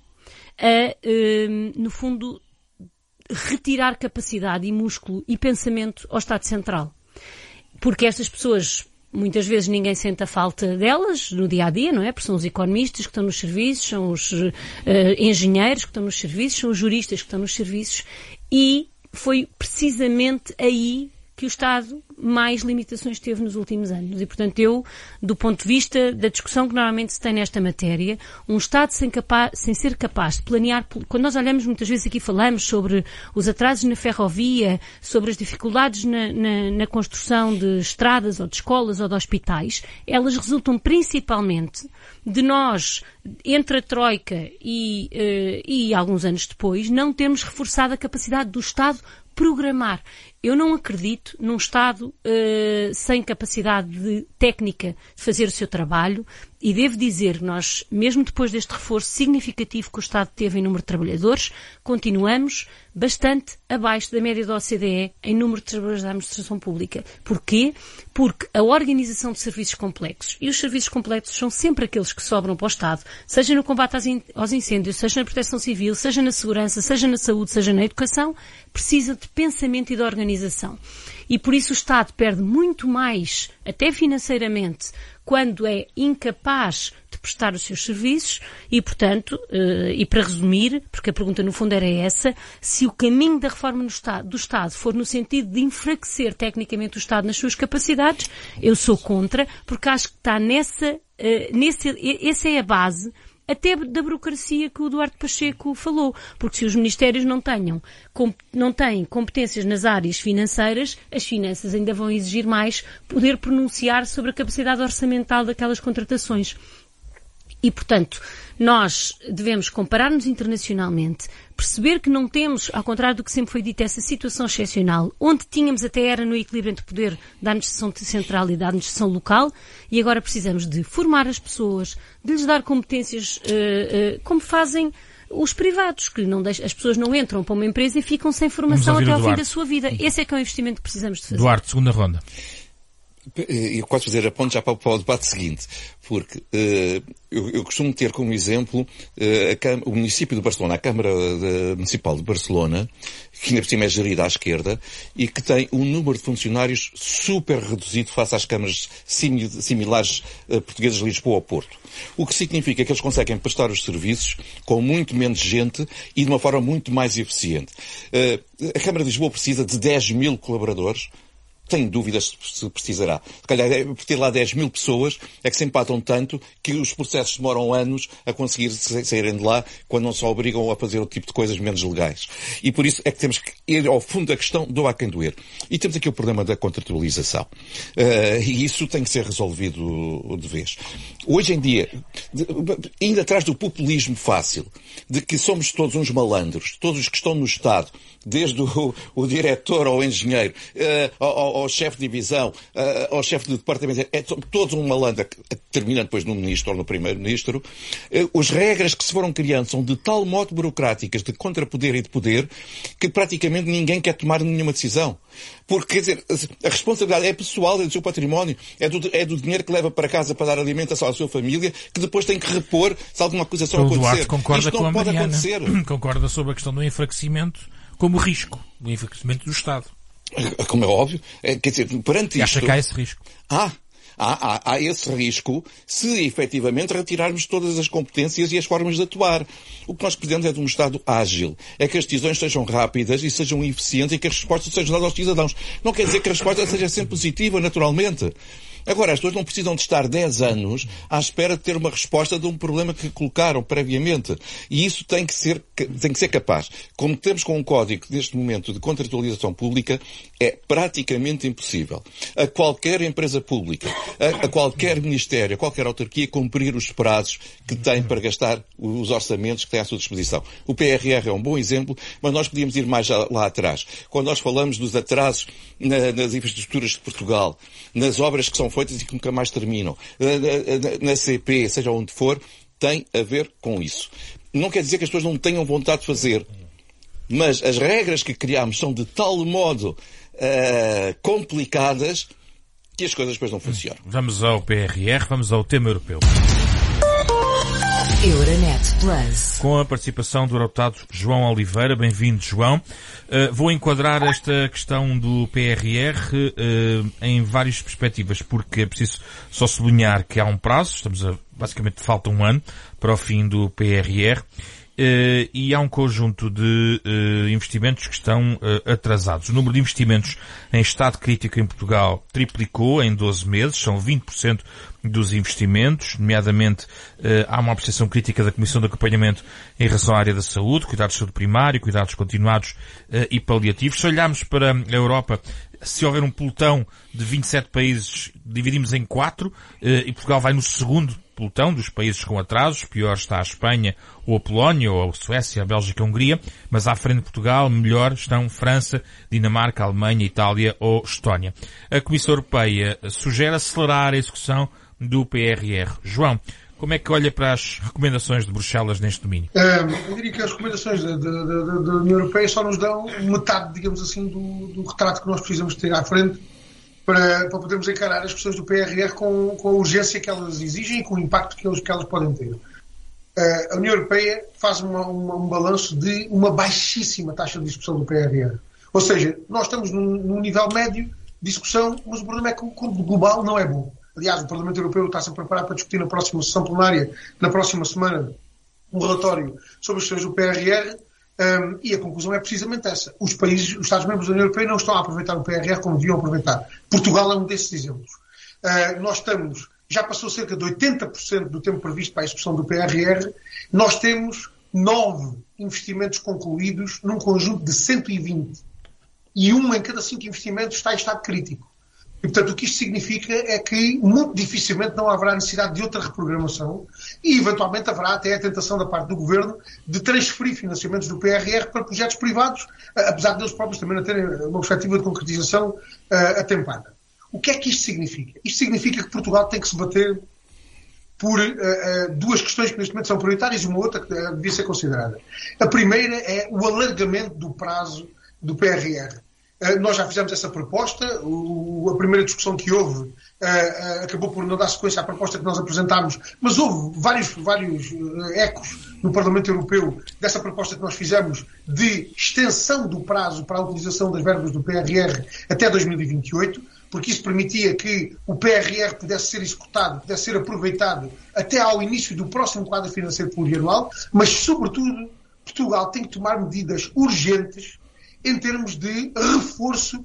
R: no fundo, retirar capacidade e músculo e pensamento ao Estado Central. Porque estas pessoas, muitas vezes ninguém sente a falta delas no dia-a-dia, não é? Porque são os economistas que estão nos serviços, são os engenheiros que estão nos serviços, são os juristas que estão nos serviços e foi precisamente aí que o Estado mais limitações teve nos últimos anos. E, portanto, do ponto de vista da discussão que normalmente se tem nesta matéria, um Estado sem ser capaz de planear... Quando nós olhamos, muitas vezes aqui falamos sobre os atrasos na ferrovia, sobre as dificuldades na construção de estradas ou de escolas ou de hospitais, elas resultam principalmente de nós, entre a Troika e alguns anos depois, não termos reforçado a capacidade do Estado programar. Eu não acredito num Estado sem capacidade técnica de fazer o seu trabalho, e devo dizer que nós, mesmo depois deste reforço significativo que o Estado teve em número de trabalhadores, continuamos bastante abaixo da média da OCDE em número de trabalhadores da administração pública. Porquê? Porque a organização de serviços complexos, e os serviços complexos são sempre aqueles que sobram para o Estado, seja no combate aos incêndios, seja na proteção civil, seja na segurança, seja na saúde, seja na educação, precisa de pensamento e de organização. E por isso o Estado perde muito mais, até financeiramente, quando é incapaz de prestar os seus serviços e, portanto, e para resumir, porque a pergunta no fundo era essa, se o caminho da reforma do Estado for no sentido de enfraquecer tecnicamente o Estado nas suas capacidades, eu sou contra, porque acho que está essa é a base até da burocracia que o Duarte Pacheco falou. Porque se os ministérios não têm competências nas áreas financeiras, as finanças ainda vão exigir mais poder pronunciar sobre a capacidade orçamental daquelas contratações. E, portanto, nós devemos comparar-nos internacionalmente, perceber que não temos, ao contrário do que sempre foi dito, essa situação excepcional, onde tínhamos até era no equilíbrio entre o poder da administração central e da administração local, e agora precisamos de formar as pessoas, de lhes dar competências como fazem os privados, que não deixam, as pessoas não entram para uma empresa e ficam sem formação até ao fim da sua vida. Esse é que é o investimento que precisamos de fazer.
Q: Duarte, segunda ronda.
S: Eu posso fazer a ponte já para o debate seguinte, porque eu costumo ter como exemplo o município de Barcelona, a Câmara Municipal de Barcelona, que ainda por cima é gerida à esquerda, e que tem um número de funcionários super reduzido face às câmaras similares portuguesas de Lisboa ou Porto. O que significa que eles conseguem prestar os serviços com muito menos gente e de uma forma muito mais eficiente. A Câmara de Lisboa precisa de 10 mil colaboradores. Tenho dúvidas se precisará. Se calhar, por ter lá 10 mil pessoas, é que se empatam tanto que os processos demoram anos a conseguir saírem de lá, quando não só obrigam a fazer o tipo de coisas menos legais. E por isso é que temos que ir ao fundo da questão, doa a quem doer. E temos aqui o problema da contratualização. E isso tem que ser resolvido de vez. Hoje em dia, ainda atrás do populismo fácil, de que somos todos uns malandros, todos os que estão no Estado, desde o diretor ao engenheiro, ao chefe de divisão, ao chefe de departamento, é todos um malandro, terminando depois no ministro ou no primeiro-ministro. As regras que se foram criando são de tal modo burocráticas, de contrapoder e de poder, que praticamente ninguém quer tomar nenhuma decisão. Porque, quer dizer, a responsabilidade é pessoal, é do seu património, é do dinheiro que leva para casa para dar alimentação à sua família, que depois tem que repor se alguma coisa só acontecer.
Q: Duarte concorda
S: Isto não pode acontecer.
Q: Concorda sobre a questão do enfraquecimento como risco, o enfraquecimento do Estado.
S: Como é óbvio, quer dizer, perante isto...
Q: Acha que há esse risco?
S: Há esse risco se efetivamente retirarmos todas as competências e as formas de atuar. O que nós precisamos é de um Estado ágil. É que as decisões sejam rápidas e sejam eficientes e que as respostas sejam dadas aos cidadãos. Não quer dizer que a resposta seja sempre positiva, naturalmente. Agora, as pessoas não precisam de estar 10 anos à espera de ter uma resposta de um problema que colocaram previamente. E isso tem que ser capaz. Como temos com um código neste momento de contratualização pública, é praticamente impossível a qualquer empresa pública, a qualquer ministério, a qualquer autarquia cumprir os prazos que tem para gastar os orçamentos que tem à sua disposição. O PRR é um bom exemplo, mas nós podíamos ir mais lá atrás. Quando nós falamos dos atrasos nas infraestruturas de Portugal, nas obras que são feitas e que nunca mais terminam, na CP, seja onde for, tem a ver com isso. Não quer dizer que as pessoas não tenham vontade de fazer, mas as regras que criámos são de tal modo complicadas que as coisas depois não funcionam.
Q: Vamos ao PRR, vamos ao tema europeu.
C: Euronet Plus.
Q: Com a participação do deputado João Oliveira. Bem-vindo, João. Vou enquadrar esta questão do PRR em várias perspectivas, porque é preciso só sublinhar que há um prazo, basicamente falta um ano para o fim do PRR, e há um conjunto de investimentos que estão atrasados. O número de investimentos em estado crítico em Portugal triplicou em 12 meses, são 20% dos investimentos, nomeadamente há uma apreciação crítica da Comissão de Acompanhamento em relação à área da saúde, cuidados de saúde primário, cuidados continuados e paliativos. Se olharmos para a Europa, se houver um pelotão de 27 países, dividimos em 4, e Portugal vai no segundo pelotão dos países com atrasos. Pior está a Espanha, ou a Polónia, ou a Suécia, a Bélgica, a Hungria. Mas à frente de Portugal, melhor estão França, Dinamarca, Alemanha, Itália ou Estónia. A Comissão Europeia sugere acelerar a execução do PRR. João, como é que olha para as recomendações de Bruxelas neste domínio?
T: Eu diria que as recomendações da União Europeia só nos dão metade, digamos assim, do retrato que nós precisamos ter à frente para podermos encarar as questões do PRR com a urgência que elas exigem e com o impacto que elas podem ter. A União Europeia faz um balanço de uma baixíssima taxa de discussão do PRR. Ou seja, nós estamos num nível médio de discussão, mas o problema é que o conto global não é bom. Aliás, o Parlamento Europeu está-se a preparar para discutir na próxima sessão plenária, na próxima semana, um relatório sobre as questões do PRR, e a conclusão é precisamente essa. Os Estados-membros da União Europeia não estão a aproveitar o PRR como deviam aproveitar. Portugal é um desses exemplos. Já passou cerca de 80% do tempo previsto para a execução do PRR, nós temos 9 investimentos concluídos num conjunto de 120. E 1 em cada 5 investimentos está em estado crítico. E, portanto, o que isto significa é que muito dificilmente não haverá necessidade de outra reprogramação e, eventualmente, haverá até a tentação da parte do Governo de transferir financiamentos do PRR para projetos privados, apesar deles próprios também não terem uma perspectiva de concretização atempada. O que é que isto significa? Isto significa que Portugal tem que se bater por duas questões que neste momento são prioritárias e uma outra que devia ser considerada. A primeira é o alargamento do prazo do PRR. Nós já fizemos essa proposta, a primeira discussão que houve acabou por não dar sequência à proposta que nós apresentámos, mas houve vários ecos no Parlamento Europeu dessa proposta que nós fizemos de extensão do prazo para a utilização das verbas do PRR até 2028, porque isso permitia que o PRR pudesse ser executado, pudesse ser aproveitado até ao início do próximo quadro financeiro plurianual, mas, sobretudo, Portugal tem que tomar medidas urgentes em termos de reforço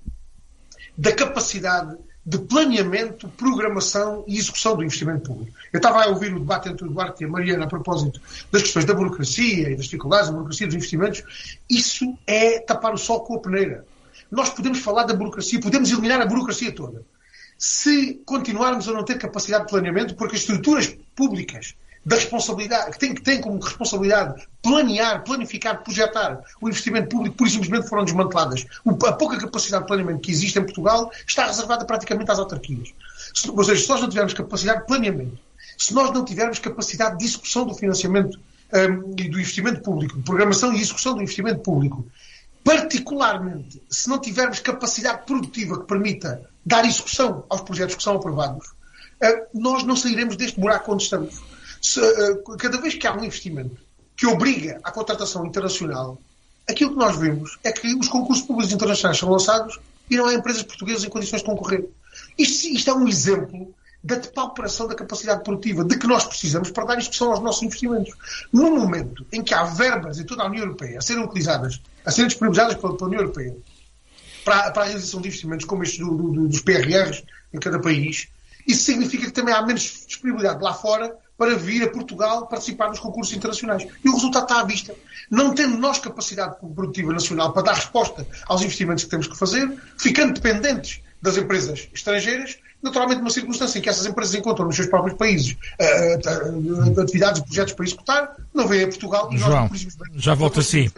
T: da capacidade de planeamento, programação e execução do investimento público. Eu estava a ouvir o debate entre o Duarte e a Mariana a propósito das questões da burocracia e das dificuldades da burocracia dos investimentos. Isso é tapar o sol com a peneira. Nós podemos falar da burocracia, podemos eliminar a burocracia toda. Se continuarmos a não ter capacidade de planeamento, porque as estruturas públicas da responsabilidade, que têm como responsabilidade planear, planificar, projetar o investimento público, por simplesmente foram desmanteladas. A pouca capacidade de planeamento que existe em Portugal está reservada praticamente às autarquias. Ou seja, se nós não tivermos capacidade de planeamento, se nós não tivermos capacidade de execução do financiamento e do investimento público, de programação e execução do investimento público, particularmente se não tivermos capacidade produtiva que permita dar execução aos projetos que são aprovados, nós não sairemos deste buraco onde estamos. Cada vez que há um investimento que obriga à contratação internacional, aquilo que nós vemos é que os concursos públicos internacionais são lançados e não há empresas portuguesas em condições de concorrer. Isto é um exemplo da depauperação da capacidade produtiva de que nós precisamos para dar execução aos nossos investimentos. No momento em que há verbas em toda a União Europeia a serem utilizadas, a serem disponibilizadas pela União Europeia para a realização de investimentos como estes dos PRRs em cada país, isso significa que também há menos disponibilidade lá fora para vir a Portugal participar nos concursos internacionais. E o resultado está à vista. Não tendo nós capacidade produtiva nacional para dar resposta aos investimentos que temos que fazer, ficando dependentes das empresas estrangeiras, naturalmente numa circunstância em que essas empresas encontram nos seus próprios países atividades e projetos para executar, não vêm a Portugal e
Q: João,
T: nós
Q: já volto a si.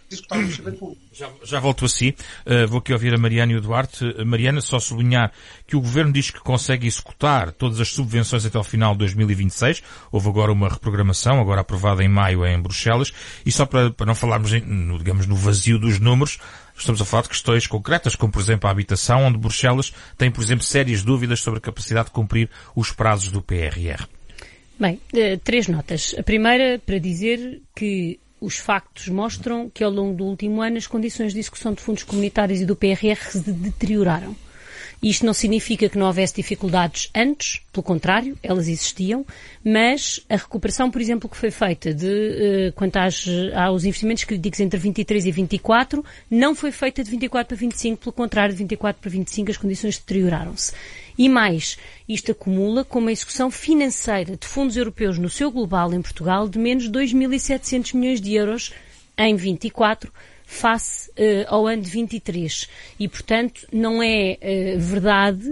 Q: Já volto a si. Vou aqui ouvir a Mariana e o Duarte. Mariana, só sublinhar que o Governo diz que consegue executar todas as subvenções até ao final de 2026. Houve agora uma reprogramação, agora aprovada em maio em Bruxelas. E só para não falarmos, digamos, no vazio dos números, estamos a falar de questões concretas, como por exemplo a habitação, onde Bruxelas tem, por exemplo, sérias dúvidas sobre a capacidade de cumprir os prazos do PRR.
R: Bem, 3 notas. A primeira, para dizer que os factos mostram que ao longo do último ano as condições de execução de fundos comunitários e do PRR se deterioraram. Isto não significa que não houvesse dificuldades antes, pelo contrário, elas existiam, mas a recuperação, por exemplo, que foi feita quanto aos investimentos críticos entre 23 e 24, não foi feita de 24 para 25, pelo contrário, de 24 para 25 as condições deterioraram-se. E mais, isto acumula com uma execução financeira de fundos europeus no seu global em Portugal de menos 2.700 milhões de euros em 24, face ao ano de 23. E, portanto, não é verdade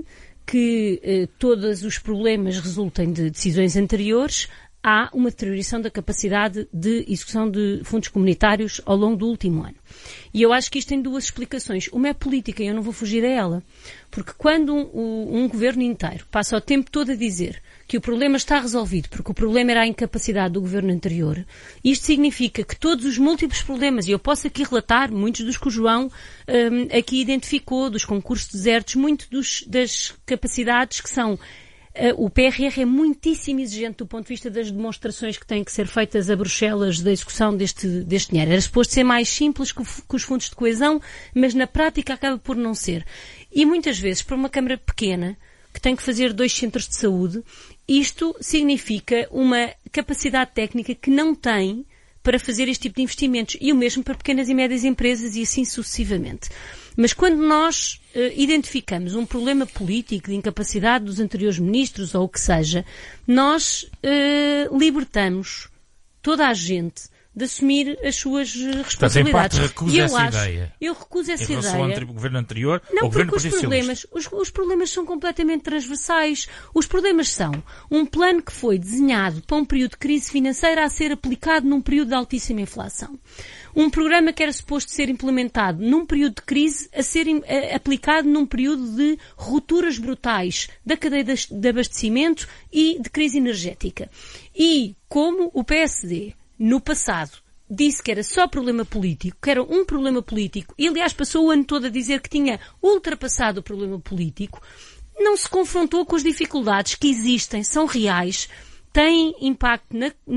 R: que todos os problemas resultem de decisões anteriores, há uma deterioração da capacidade de execução de fundos comunitários ao longo do último ano. E eu acho que isto tem duas explicações. Uma é política, e eu não vou fugir a ela. Porque quando um governo inteiro passa o tempo todo a dizer que o problema está resolvido, porque o problema era a incapacidade do governo anterior, isto significa que todos os múltiplos problemas, e eu posso aqui relatar muitos dos que o João aqui identificou, dos concursos desertos, muitos das capacidades que são... O PRR é muitíssimo exigente do ponto de vista das demonstrações que têm que ser feitas a Bruxelas da execução deste dinheiro. Era suposto ser mais simples que os fundos de coesão, mas na prática acaba por não ser. E muitas vezes, para uma Câmara pequena, que tem que fazer 2 centros de saúde, isto significa uma capacidade técnica que não tem para fazer este tipo de investimentos. E o mesmo para pequenas e médias empresas e assim sucessivamente. Mas quando nós identificamos um problema político de incapacidade dos anteriores ministros ou o que seja, nós libertamos toda a gente de assumir as suas responsabilidades.
Q: Portanto, em parte, recusa essa ideia.
R: Eu recuso essa ideia.
Q: Em relação ao governo anterior,
R: não,
Q: ao governo
R: porque os problemas são completamente transversais. Os problemas são um plano que foi desenhado para um período de crise financeira a ser aplicado num período de altíssima inflação. Um programa que era suposto ser implementado num período de crise a ser aplicado num período de rupturas brutais da cadeia de abastecimento e de crise energética. E como o PSD, no passado, disse que era só problema político, que era um problema político, e aliás passou o ano todo a dizer que tinha ultrapassado o problema político, não se confrontou com as dificuldades que existem, são reais, têm impacto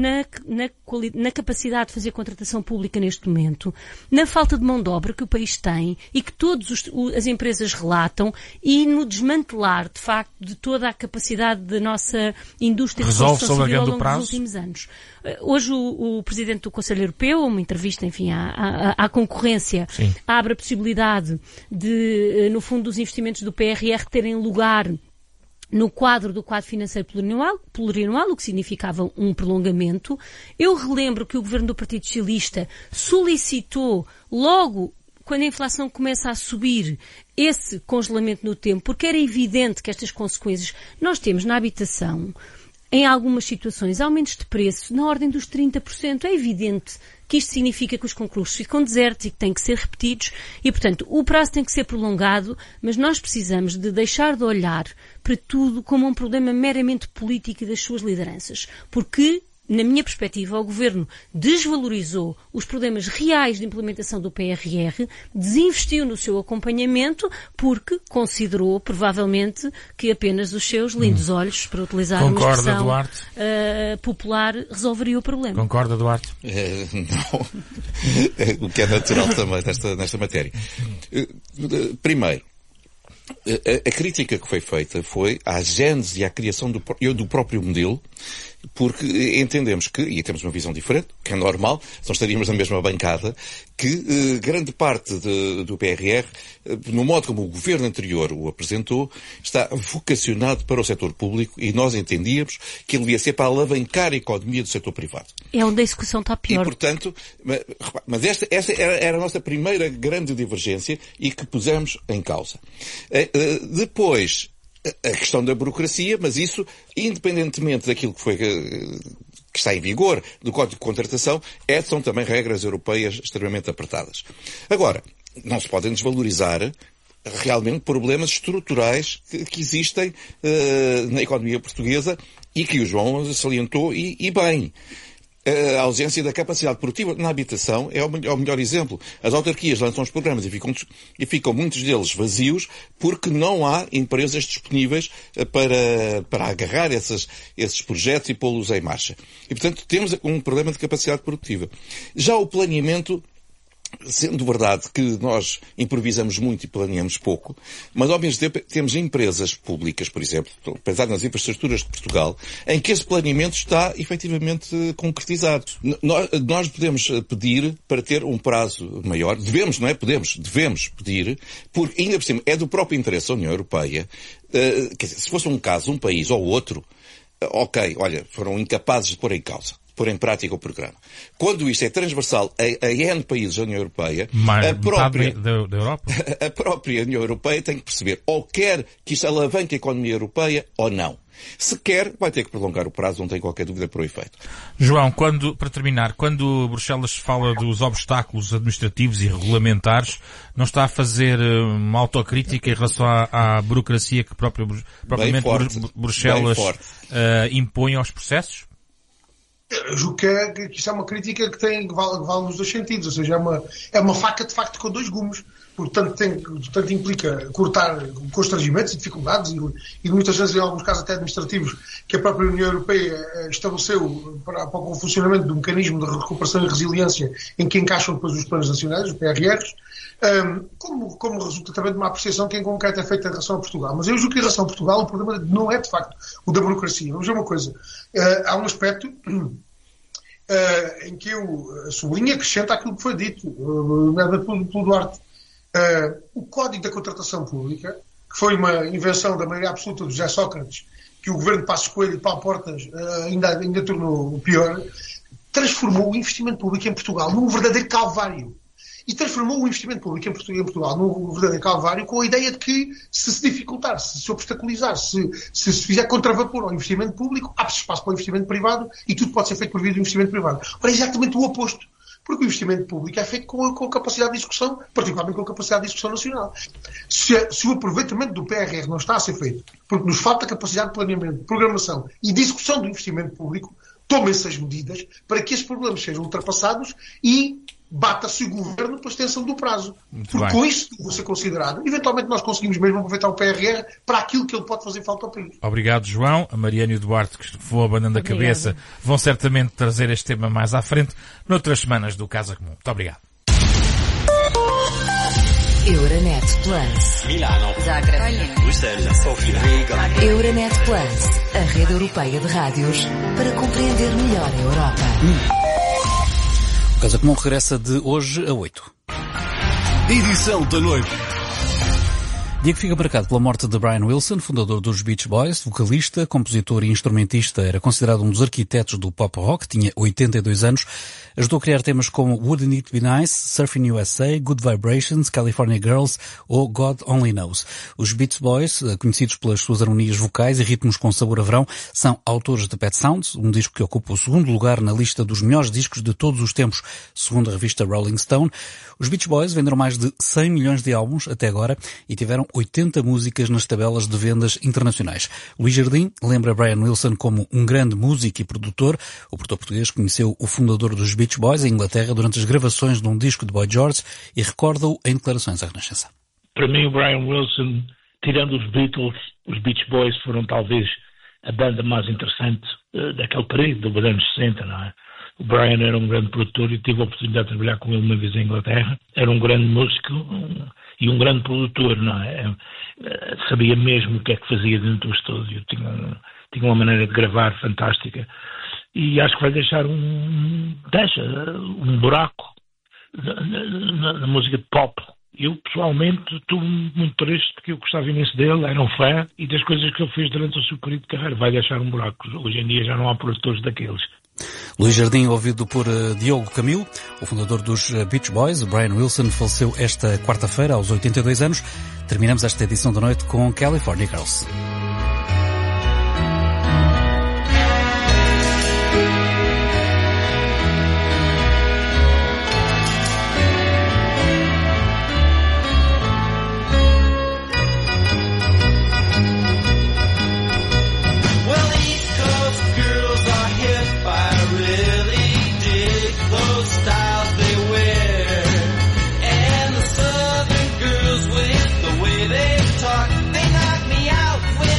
R: na capacidade de fazer contratação pública neste momento, na falta de mão de obra que o país tem e que todas as empresas relatam e no desmantelar, de facto, de toda a capacidade da nossa indústria de construção civil ao longo dos últimos anos. Hoje o Presidente do Conselho Europeu, uma entrevista, enfim, à concorrência, sim, abre a possibilidade de, no fundo, dos investimentos do PRR terem lugar no quadro do quadro financeiro plurianual, o que significava um prolongamento. Eu relembro que o governo do Partido Socialista solicitou logo quando a inflação começa a subir esse congelamento no tempo, porque era evidente que estas consequências nós temos na habitação, em algumas situações, aumentos de preço na ordem dos 30%. É evidente que isto significa que os concursos ficam desertos e que têm que ser repetidos e, portanto, o prazo tem que ser prolongado, mas nós precisamos de deixar de olhar para tudo como um problema meramente político das suas lideranças. Porque, na minha perspectiva, o Governo desvalorizou os problemas reais de implementação do PRR, desinvestiu no seu acompanhamento porque considerou, provavelmente, que apenas os seus lindos olhos, para utilizar uma expressão popular, resolveria o problema.
Q: Concorda, Duarte?
S: Não. O que é natural também nesta matéria. Primeiro, a crítica que foi feita foi à gênese e à criação do próprio modelo, porque entendemos que, e temos uma visão diferente, que é normal, nós estaríamos na mesma bancada, que grande parte do PRR, no modo como o governo anterior o apresentou, está vocacionado para o setor público e nós entendíamos que ele devia ser para alavancar a economia do setor privado.
R: É onde a execução está pior.
S: E, portanto, mas essa era a nossa primeira grande divergência e que pusemos em causa. Depois, a questão da burocracia, mas isso, independentemente daquilo que está em vigor do Código de Contratação, são também regras europeias extremamente apertadas. Agora, não se podem desvalorizar realmente problemas estruturais que existem na economia portuguesa e que o João salientou e bem. A ausência da capacidade produtiva na habitação é o melhor exemplo. As autarquias lançam os programas e ficam muitos deles vazios porque não há empresas disponíveis para agarrar esses projetos e pô-los em marcha. E, portanto, temos um problema de capacidade produtiva. Já o planeamento, sendo verdade que nós improvisamos muito e planeamos pouco, mas ao mesmo tempo temos empresas públicas, por exemplo, pensar nas infraestruturas de Portugal, em que esse planeamento está efetivamente concretizado. Nós podemos pedir para ter um prazo maior, devemos pedir, porque ainda por cima é do próprio interesse da União Europeia, quer dizer, se fosse um caso, um país ou outro, ok, olha, foram incapazes de pôr em causa. pôr em prática o programa. Quando isto é transversal a N países da União Europeia, a própria União Europeia tem que perceber ou quer que isto alavanque a economia europeia ou não. Se quer, vai ter que prolongar o prazo, não tem qualquer dúvida para o efeito.
Q: João, para terminar, quando Bruxelas fala dos obstáculos administrativos e regulamentares, não está a fazer uma autocrítica em relação à burocracia que propriamente Bruxelas impõe aos processos?
T: Eu julgo que isso é uma crítica que vale nos dois sentidos, ou seja, é uma faca de facto com dois gumes. Portanto, implica cortar constrangimentos e dificuldades e muitas vezes, em alguns casos até administrativos, que a própria União Europeia estabeleceu para o funcionamento do mecanismo de recuperação e resiliência em que encaixam depois os planos nacionais, os PRRs, como resulta também de uma apreciação que em concreto é feita em relação a Portugal. Mas eu julgo que em relação a Portugal o problema não é de facto o da burocracia. Vamos ver uma coisa. Há um aspecto em que eu sublinho e acrescento aquilo que foi dito, pelo Duarte. O Código da Contratação Pública, que foi uma invenção da maioria absoluta do José Sócrates, que o governo de Passos Coelho e de Paulo Portas ainda tornou pior, transformou o investimento público em Portugal num verdadeiro calvário. E transformou o investimento público em Portugal num verdadeiro calvário com a ideia de que, se dificultar, se obstaculizar, se fizer contravapor ao investimento público, abre-se espaço para o investimento privado e tudo pode ser feito por via do investimento privado. Ora, é exatamente o oposto. Porque o investimento público é feito com capacidade de execução, particularmente com capacidade de execução nacional. Se o aproveitamento do PRR não está a ser feito, porque nos falta capacidade de planeamento, de programação e de execução do investimento público, tomem-se as medidas para que esses problemas sejam ultrapassados e bata-se o governo pela extensão do prazo. Porque com isso vão ser considerado. Eventualmente nós conseguimos mesmo aproveitar o PRR para aquilo que ele pode fazer falta ao país.
Q: Obrigado, João. A Mariana e o Duarte, que vão abanando a cabeça, vão certamente trazer este tema mais à frente noutras semanas do Casa Comum. Muito obrigado.
C: Euronet Plus. Milano. Zagreb. Bruxelas. Sofia. Riga. Euronet Plus, a rede europeia de rádios para compreender melhor a Europa.
D: O Casa Comum regressa de hoje a 8.
B: Edição da noite.
D: Dia que fica marcado pela morte de Brian Wilson, fundador dos Beach Boys, vocalista, compositor e instrumentista, era considerado um dos arquitetos do pop rock, tinha 82 anos, ajudou a criar temas como Wouldn't It Be Nice, Surfing USA, Good Vibrations, California Girls ou God Only Knows. Os Beach Boys, conhecidos pelas suas harmonias vocais e ritmos com sabor a verão, são autores de Pet Sounds, um disco que ocupa o segundo lugar na lista dos melhores discos de todos os tempos, segundo a revista Rolling Stone. Os Beach Boys venderam mais de 100 milhões de álbuns até agora e tiveram 80 músicas nas tabelas de vendas internacionais. Luís Jardim lembra Brian Wilson como um grande músico e produtor. O produtor português conheceu o fundador dos Beach Boys em Inglaterra durante as gravações de um disco de Boy George e recorda-o em declarações à Renascença.
U: Para mim, o Brian Wilson, tirando os Beatles, os Beach Boys foram talvez a banda mais interessante daquele período, dos anos 60, não é? O Brian era um grande produtor e tive a oportunidade de trabalhar com ele uma vez em Inglaterra. Era um grande músico e um grande produtor, não é? Sabia mesmo o que é que fazia dentro do estúdio. Tinha uma maneira de gravar fantástica. E acho que vai deixar um buraco na música de pop. Eu, pessoalmente, estou muito triste porque eu gostava imenso dele, era um fã, e das coisas que ele fez durante o seu período de carreira. Vai deixar um buraco. Hoje em dia já não há produtores daqueles.
D: Luís Jardim, ouvido por Diogo Camilo, o fundador dos Beach Boys. O Brian Wilson faleceu esta quarta-feira, aos 82 anos. Terminamos esta edição da noite com California Girls.
V: They knock me out with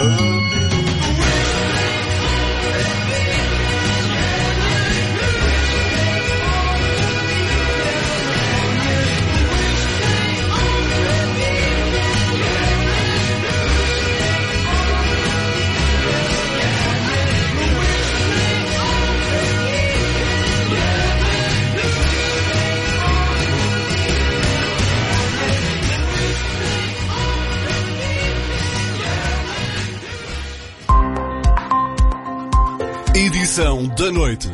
B: Edição da noite.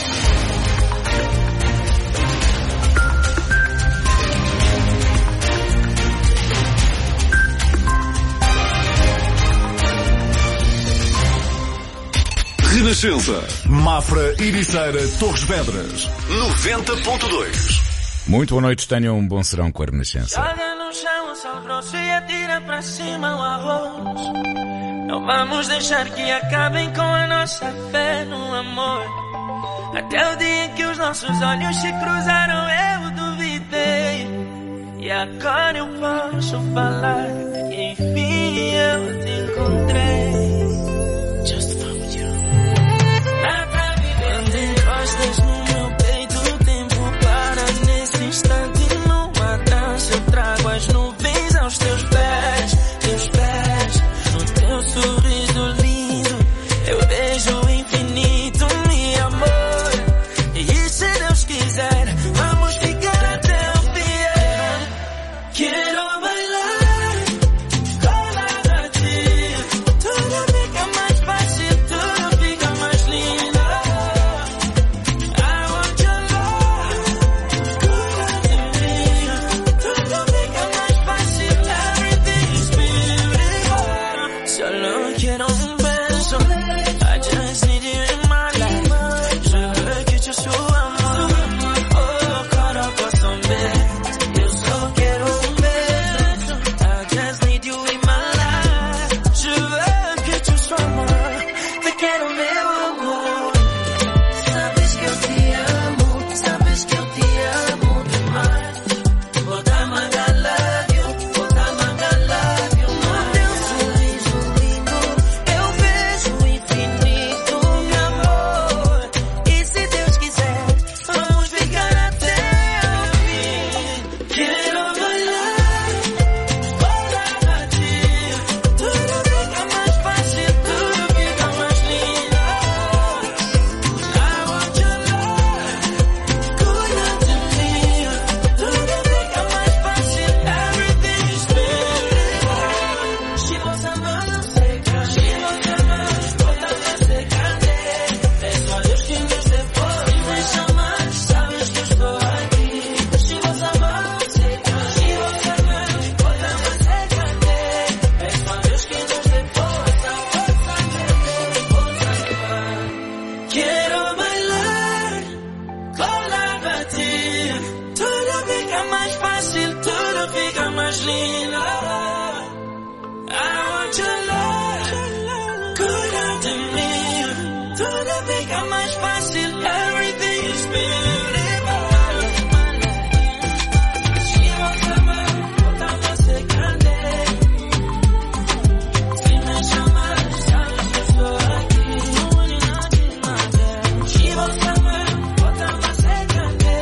B: Renascença, Mafra, Ericeira, Torres Vedras, 90.2.
A: Muito boa noite, tenham um bom serão com a Renascença.
V: Joga no chão o sal grosso e atira para cima o arroz. Não vamos deixar que acabem com a nossa fé no amor. Até o dia em que os nossos olhos se cruzaram eu duvidei. E agora eu posso falar que enfim eu te encontrei. Just from you. Dá pra viver quando encostas no meu peito, o tempo para nesse instante. Numa dança eu trago as nuvens aos teus pés, teus pés. No teu sorriso lindo eu vejo o infinito, meu amor. E se Deus quiser, vamos ficar até o fim. Quero bailar colado a ti. Tudo fica mais fácil, tudo fica mais lindo. I want your love colado em mim. Tudo fica mais fácil, everything is beautiful. Solo quiero un beso, I just need you in my life. Je veux que tu sois moi. Oh, cara, posso ver. Eu só quero um beijo, I just need you in my life. Je veux que tu sois moi. Te quero, meu amor. Sabes que eu te amo, sabes que eu te amo demais. Botamanga love you, Botamanga love you. No teu sorriso lindo eu vejo o infinito, meu amor. E se Deus quiser, vamos ficar até o fim. Quero bailar colado a ti. Tudo fica mais fácil, tudo fica mais lindo. I want your love colado em mim. Tudo fica mais fácil, everything is beautiful. Se você não seca, se você não escuta, você cadê? Peço a Deus que nos dê força. Se me chamar, sabes que eu estou aqui. Se você não seca, se você não escuta, você cadê? Peço a Deus que nos dê força, força, quero bailar colado a ti. Tudo fica mais fácil, tudo fica mais lindo. I want your love colado em mim. Tudo fica mais fácil, everything is beautiful. Se você me botar, você cadê? Se me chamar, sabes que eu estou aqui. Se você me botar, você cadê?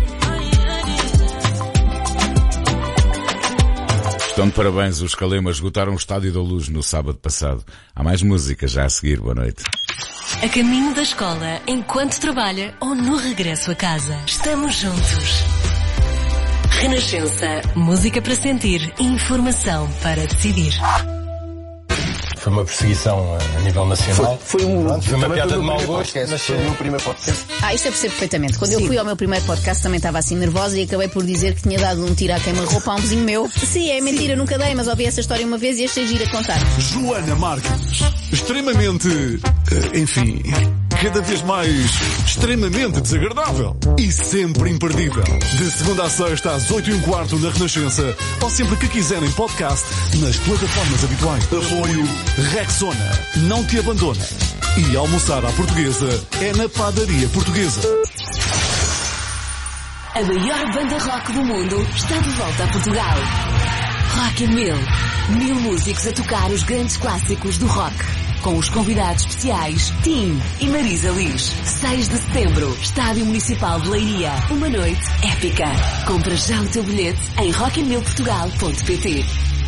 A: Estão de parabéns, os Calemas esgotaram o Estádio da Luz no sábado passado. Há mais música já a seguir, boa noite.
C: A caminho da escola, enquanto trabalha ou no regresso a casa. Estamos juntos. Renascença. Música para sentir. Informação para decidir.
W: Foi uma perseguição a nível nacional.
X: Foi uma
W: piada de mau gosto.
X: Foi o meu primeiro podcast.
H: Isto eu percebo perfeitamente. Quando eu fui ao meu primeiro podcast também estava assim nervosa e acabei por dizer que tinha dado um tiro à queima-roupa a um vizinho meu. Sim, é mentira, nunca dei, mas ouvi essa história uma vez e achei gira a contar.
B: Joana Marques, extremamente, enfim, cada vez mais extremamente desagradável e sempre imperdível. De segunda a sexta às 8h15 na Renascença ou sempre que quiserem podcast nas plataformas habituais. Apoio Rexona, não te abandona. E almoçar à portuguesa é na Padaria Portuguesa.
C: A maior banda rock do mundo está de volta a Portugal. Rock in 1000. 1000 músicos a tocar os grandes clássicos do rock. Com os convidados especiais Tim e Marisa Liz. 6 de setembro, Estádio Municipal de Leiria. Uma noite épica. Compra já o teu bilhete em rockinmilportugal.pt.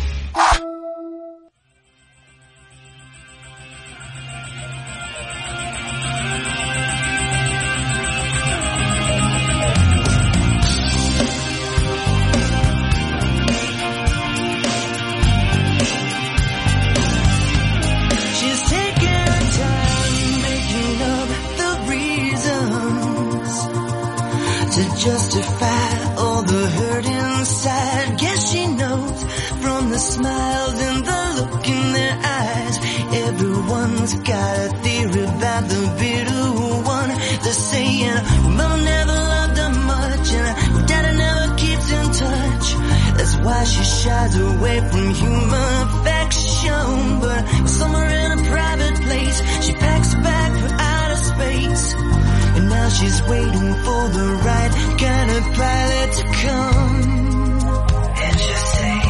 V: Justify all the hurt inside. Guess she knows from the smiles and the look in their eyes. Everyone's got a theory about the bitter one. They're saying Mama never loved her much and Daddy never keeps in touch. That's why she shies away from human affection. But somewhere in a private place, she packs a bag for outer space. And now she's waiting for the right kind of pilot to come. And she'll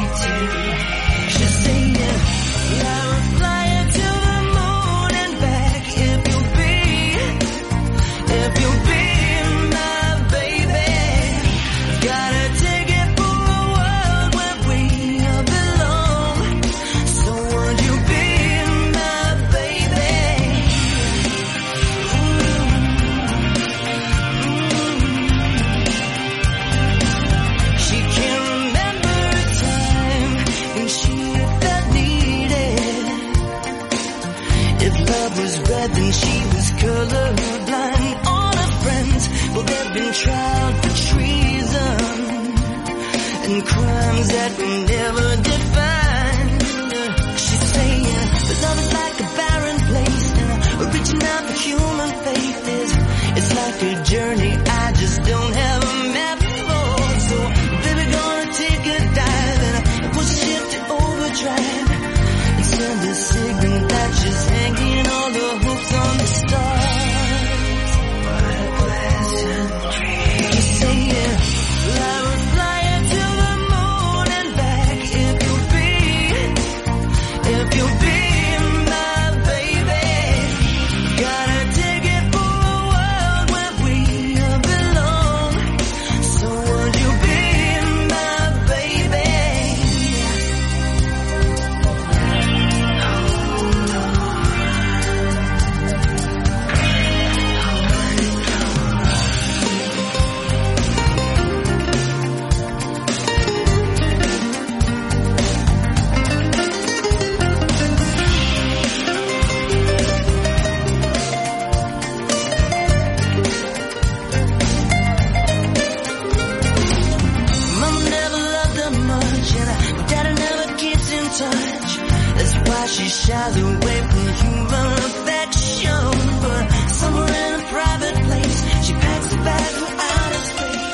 V: say, yeah, I will fly her to the moon and back if you'll be my baby. Gotta take it for a world where we belong. So won't you be my baby? She can't remember a time when she felt needed. If love was red, then she was colorblind. All her friends, well, they've been tried for treason and crimes that we never defined. She's saying that love is like a barren place, and reaching out for human faith it's like a journey I just don't have a map for. So baby, gonna take a dive and push the ship to overdrive and send a signal that she's hanging all the hopes on the stars. What a pleasant dream. You say yeah, I will fly her to the moon and back if you'll be my baby. Gotta take it for a world where we belong. So won't you be my baby? Mama never loved her much and Daddy never keeps in touch. That's why she shies away from human affection. But somewhere in a private place, she packs a bag for outer space.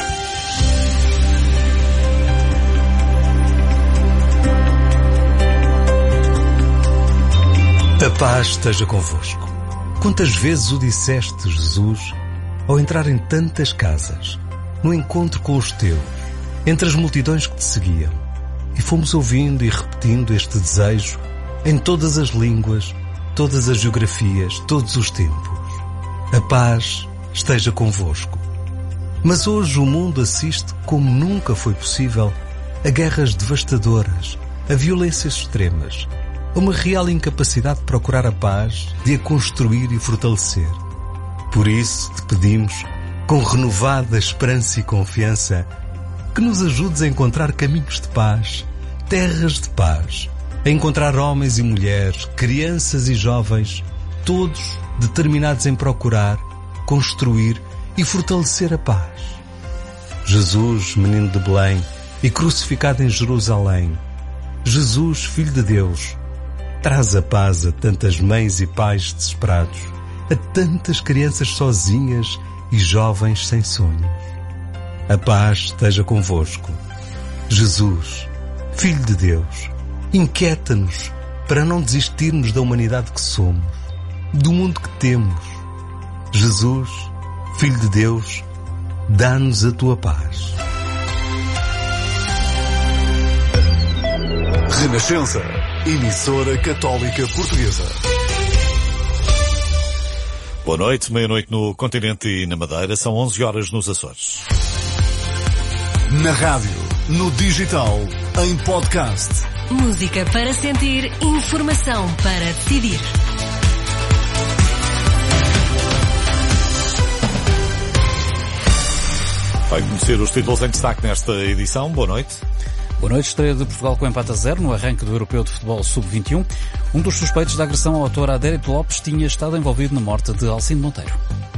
E: A paz esteja convosco. Quantas vezes o disseste, Jesus, ao entrar em tantas casas, no encontro com os teus, entre as multidões que te seguiam, e fomos ouvindo e repetindo este desejo em todas as línguas, todas as geografias, todos os tempos. A paz esteja convosco. Mas hoje o mundo assiste, como nunca foi possível, a guerras devastadoras, a violências extremas, a uma real incapacidade de procurar a paz, de a construir e fortalecer. Por isso te pedimos, com renovada esperança e confiança, que nos ajudes a encontrar caminhos de paz, terras de paz, a encontrar homens e mulheres, crianças e jovens, todos determinados em procurar, construir e fortalecer a paz. Jesus, menino de Belém e crucificado em Jerusalém, Jesus, Filho de Deus, traz a paz a tantas mães e pais desesperados, a tantas crianças sozinhas e jovens sem sonhos. A paz esteja convosco. Jesus, Filho de Deus, inquieta-nos para não desistirmos da humanidade que somos, do mundo que temos. Jesus, Filho de Deus, dá-nos a tua paz.
B: Renascença, emissora católica portuguesa.
F: Boa noite, meia-noite no continente e na Madeira, são 11 horas nos Açores.
B: Na rádio, no digital, em podcast.
C: Música para sentir, informação para decidir.
F: Vai conhecer os títulos em destaque nesta edição. Boa noite.
D: Boa noite. Estreia de Portugal com empate a 0 no arranque do Europeu de Futebol Sub-21. Um dos suspeitos da agressão ao autor Adérito Lopes tinha estado envolvido na morte de Alcindo Monteiro.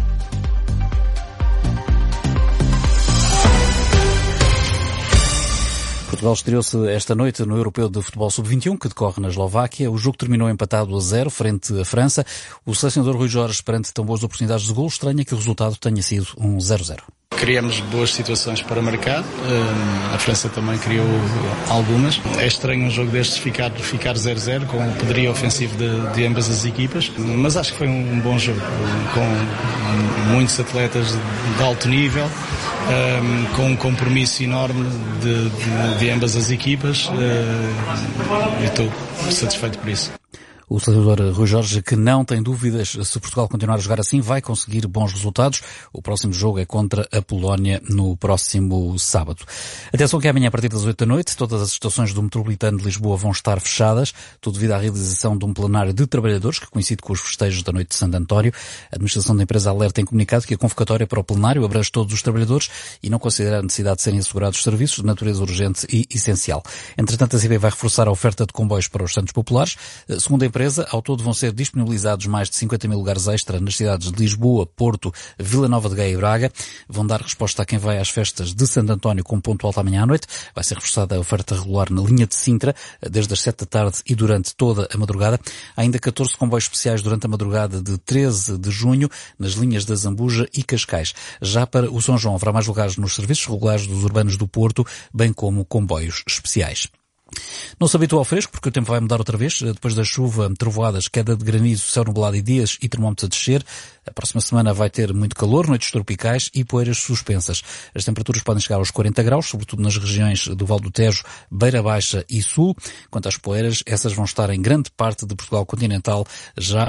D: Portugal estreou-se esta noite no Europeu de Futebol Sub-21, que decorre na Eslováquia. O jogo terminou empatado a 0 frente à França. O selecionador Rui Jorge, perante tão boas oportunidades de golo, estranha que o resultado tenha sido um 0-0.
G: Criamos boas situações para marcar, a França também criou algumas. É estranho um jogo destes ficar 0-0 com o poderio ofensivo de ambas as equipas, mas acho que foi um bom jogo, com muitos atletas de alto nível, com um compromisso enorme de ambas as equipas, e estou satisfeito por isso.
D: O selecionador Rui Jorge, que não tem dúvidas, se Portugal continuar a jogar assim, vai conseguir bons resultados. O próximo jogo é contra a Polónia no próximo sábado. Atenção que amanhã, a partir das 8 da noite, todas as estações do Metropolitano de Lisboa vão estar fechadas, tudo devido à realização de um plenário de trabalhadores, que coincide com os festejos da noite de Santo António. A administração da empresa alerta em comunicado que a convocatória para o plenário abrange todos os trabalhadores e não considera a necessidade de serem assegurados serviços de natureza urgente e essencial. Entretanto, a CP vai reforçar a oferta de comboios para os Santos Populares. Segundo a empresa, ao todo vão ser disponibilizados mais de 50 mil lugares extra nas cidades de Lisboa, Porto, Vila Nova de Gaia e Braga. Vão dar resposta a quem vai às festas de Santo António com ponto alto amanhã à noite. Vai ser reforçada a oferta regular na linha de Sintra, desde as 7 da tarde e durante toda a madrugada. Há ainda 14 comboios especiais durante a madrugada de 13 de junho nas linhas da Zambuja e Cascais. Já para o São João haverá mais lugares nos serviços regulares dos urbanos do Porto, bem como comboios especiais. Não se habitua ao fresco, porque o tempo vai mudar outra vez. Depois da chuva, trovoadas, queda de granizo, céu nublado e dias e termómetros a descer. A próxima semana vai ter muito calor, noites tropicais e poeiras suspensas. As temperaturas podem chegar aos 40 graus, sobretudo nas regiões do Val do Tejo, Beira Baixa e Sul. Quanto às poeiras, essas vão estar em grande parte de Portugal continental já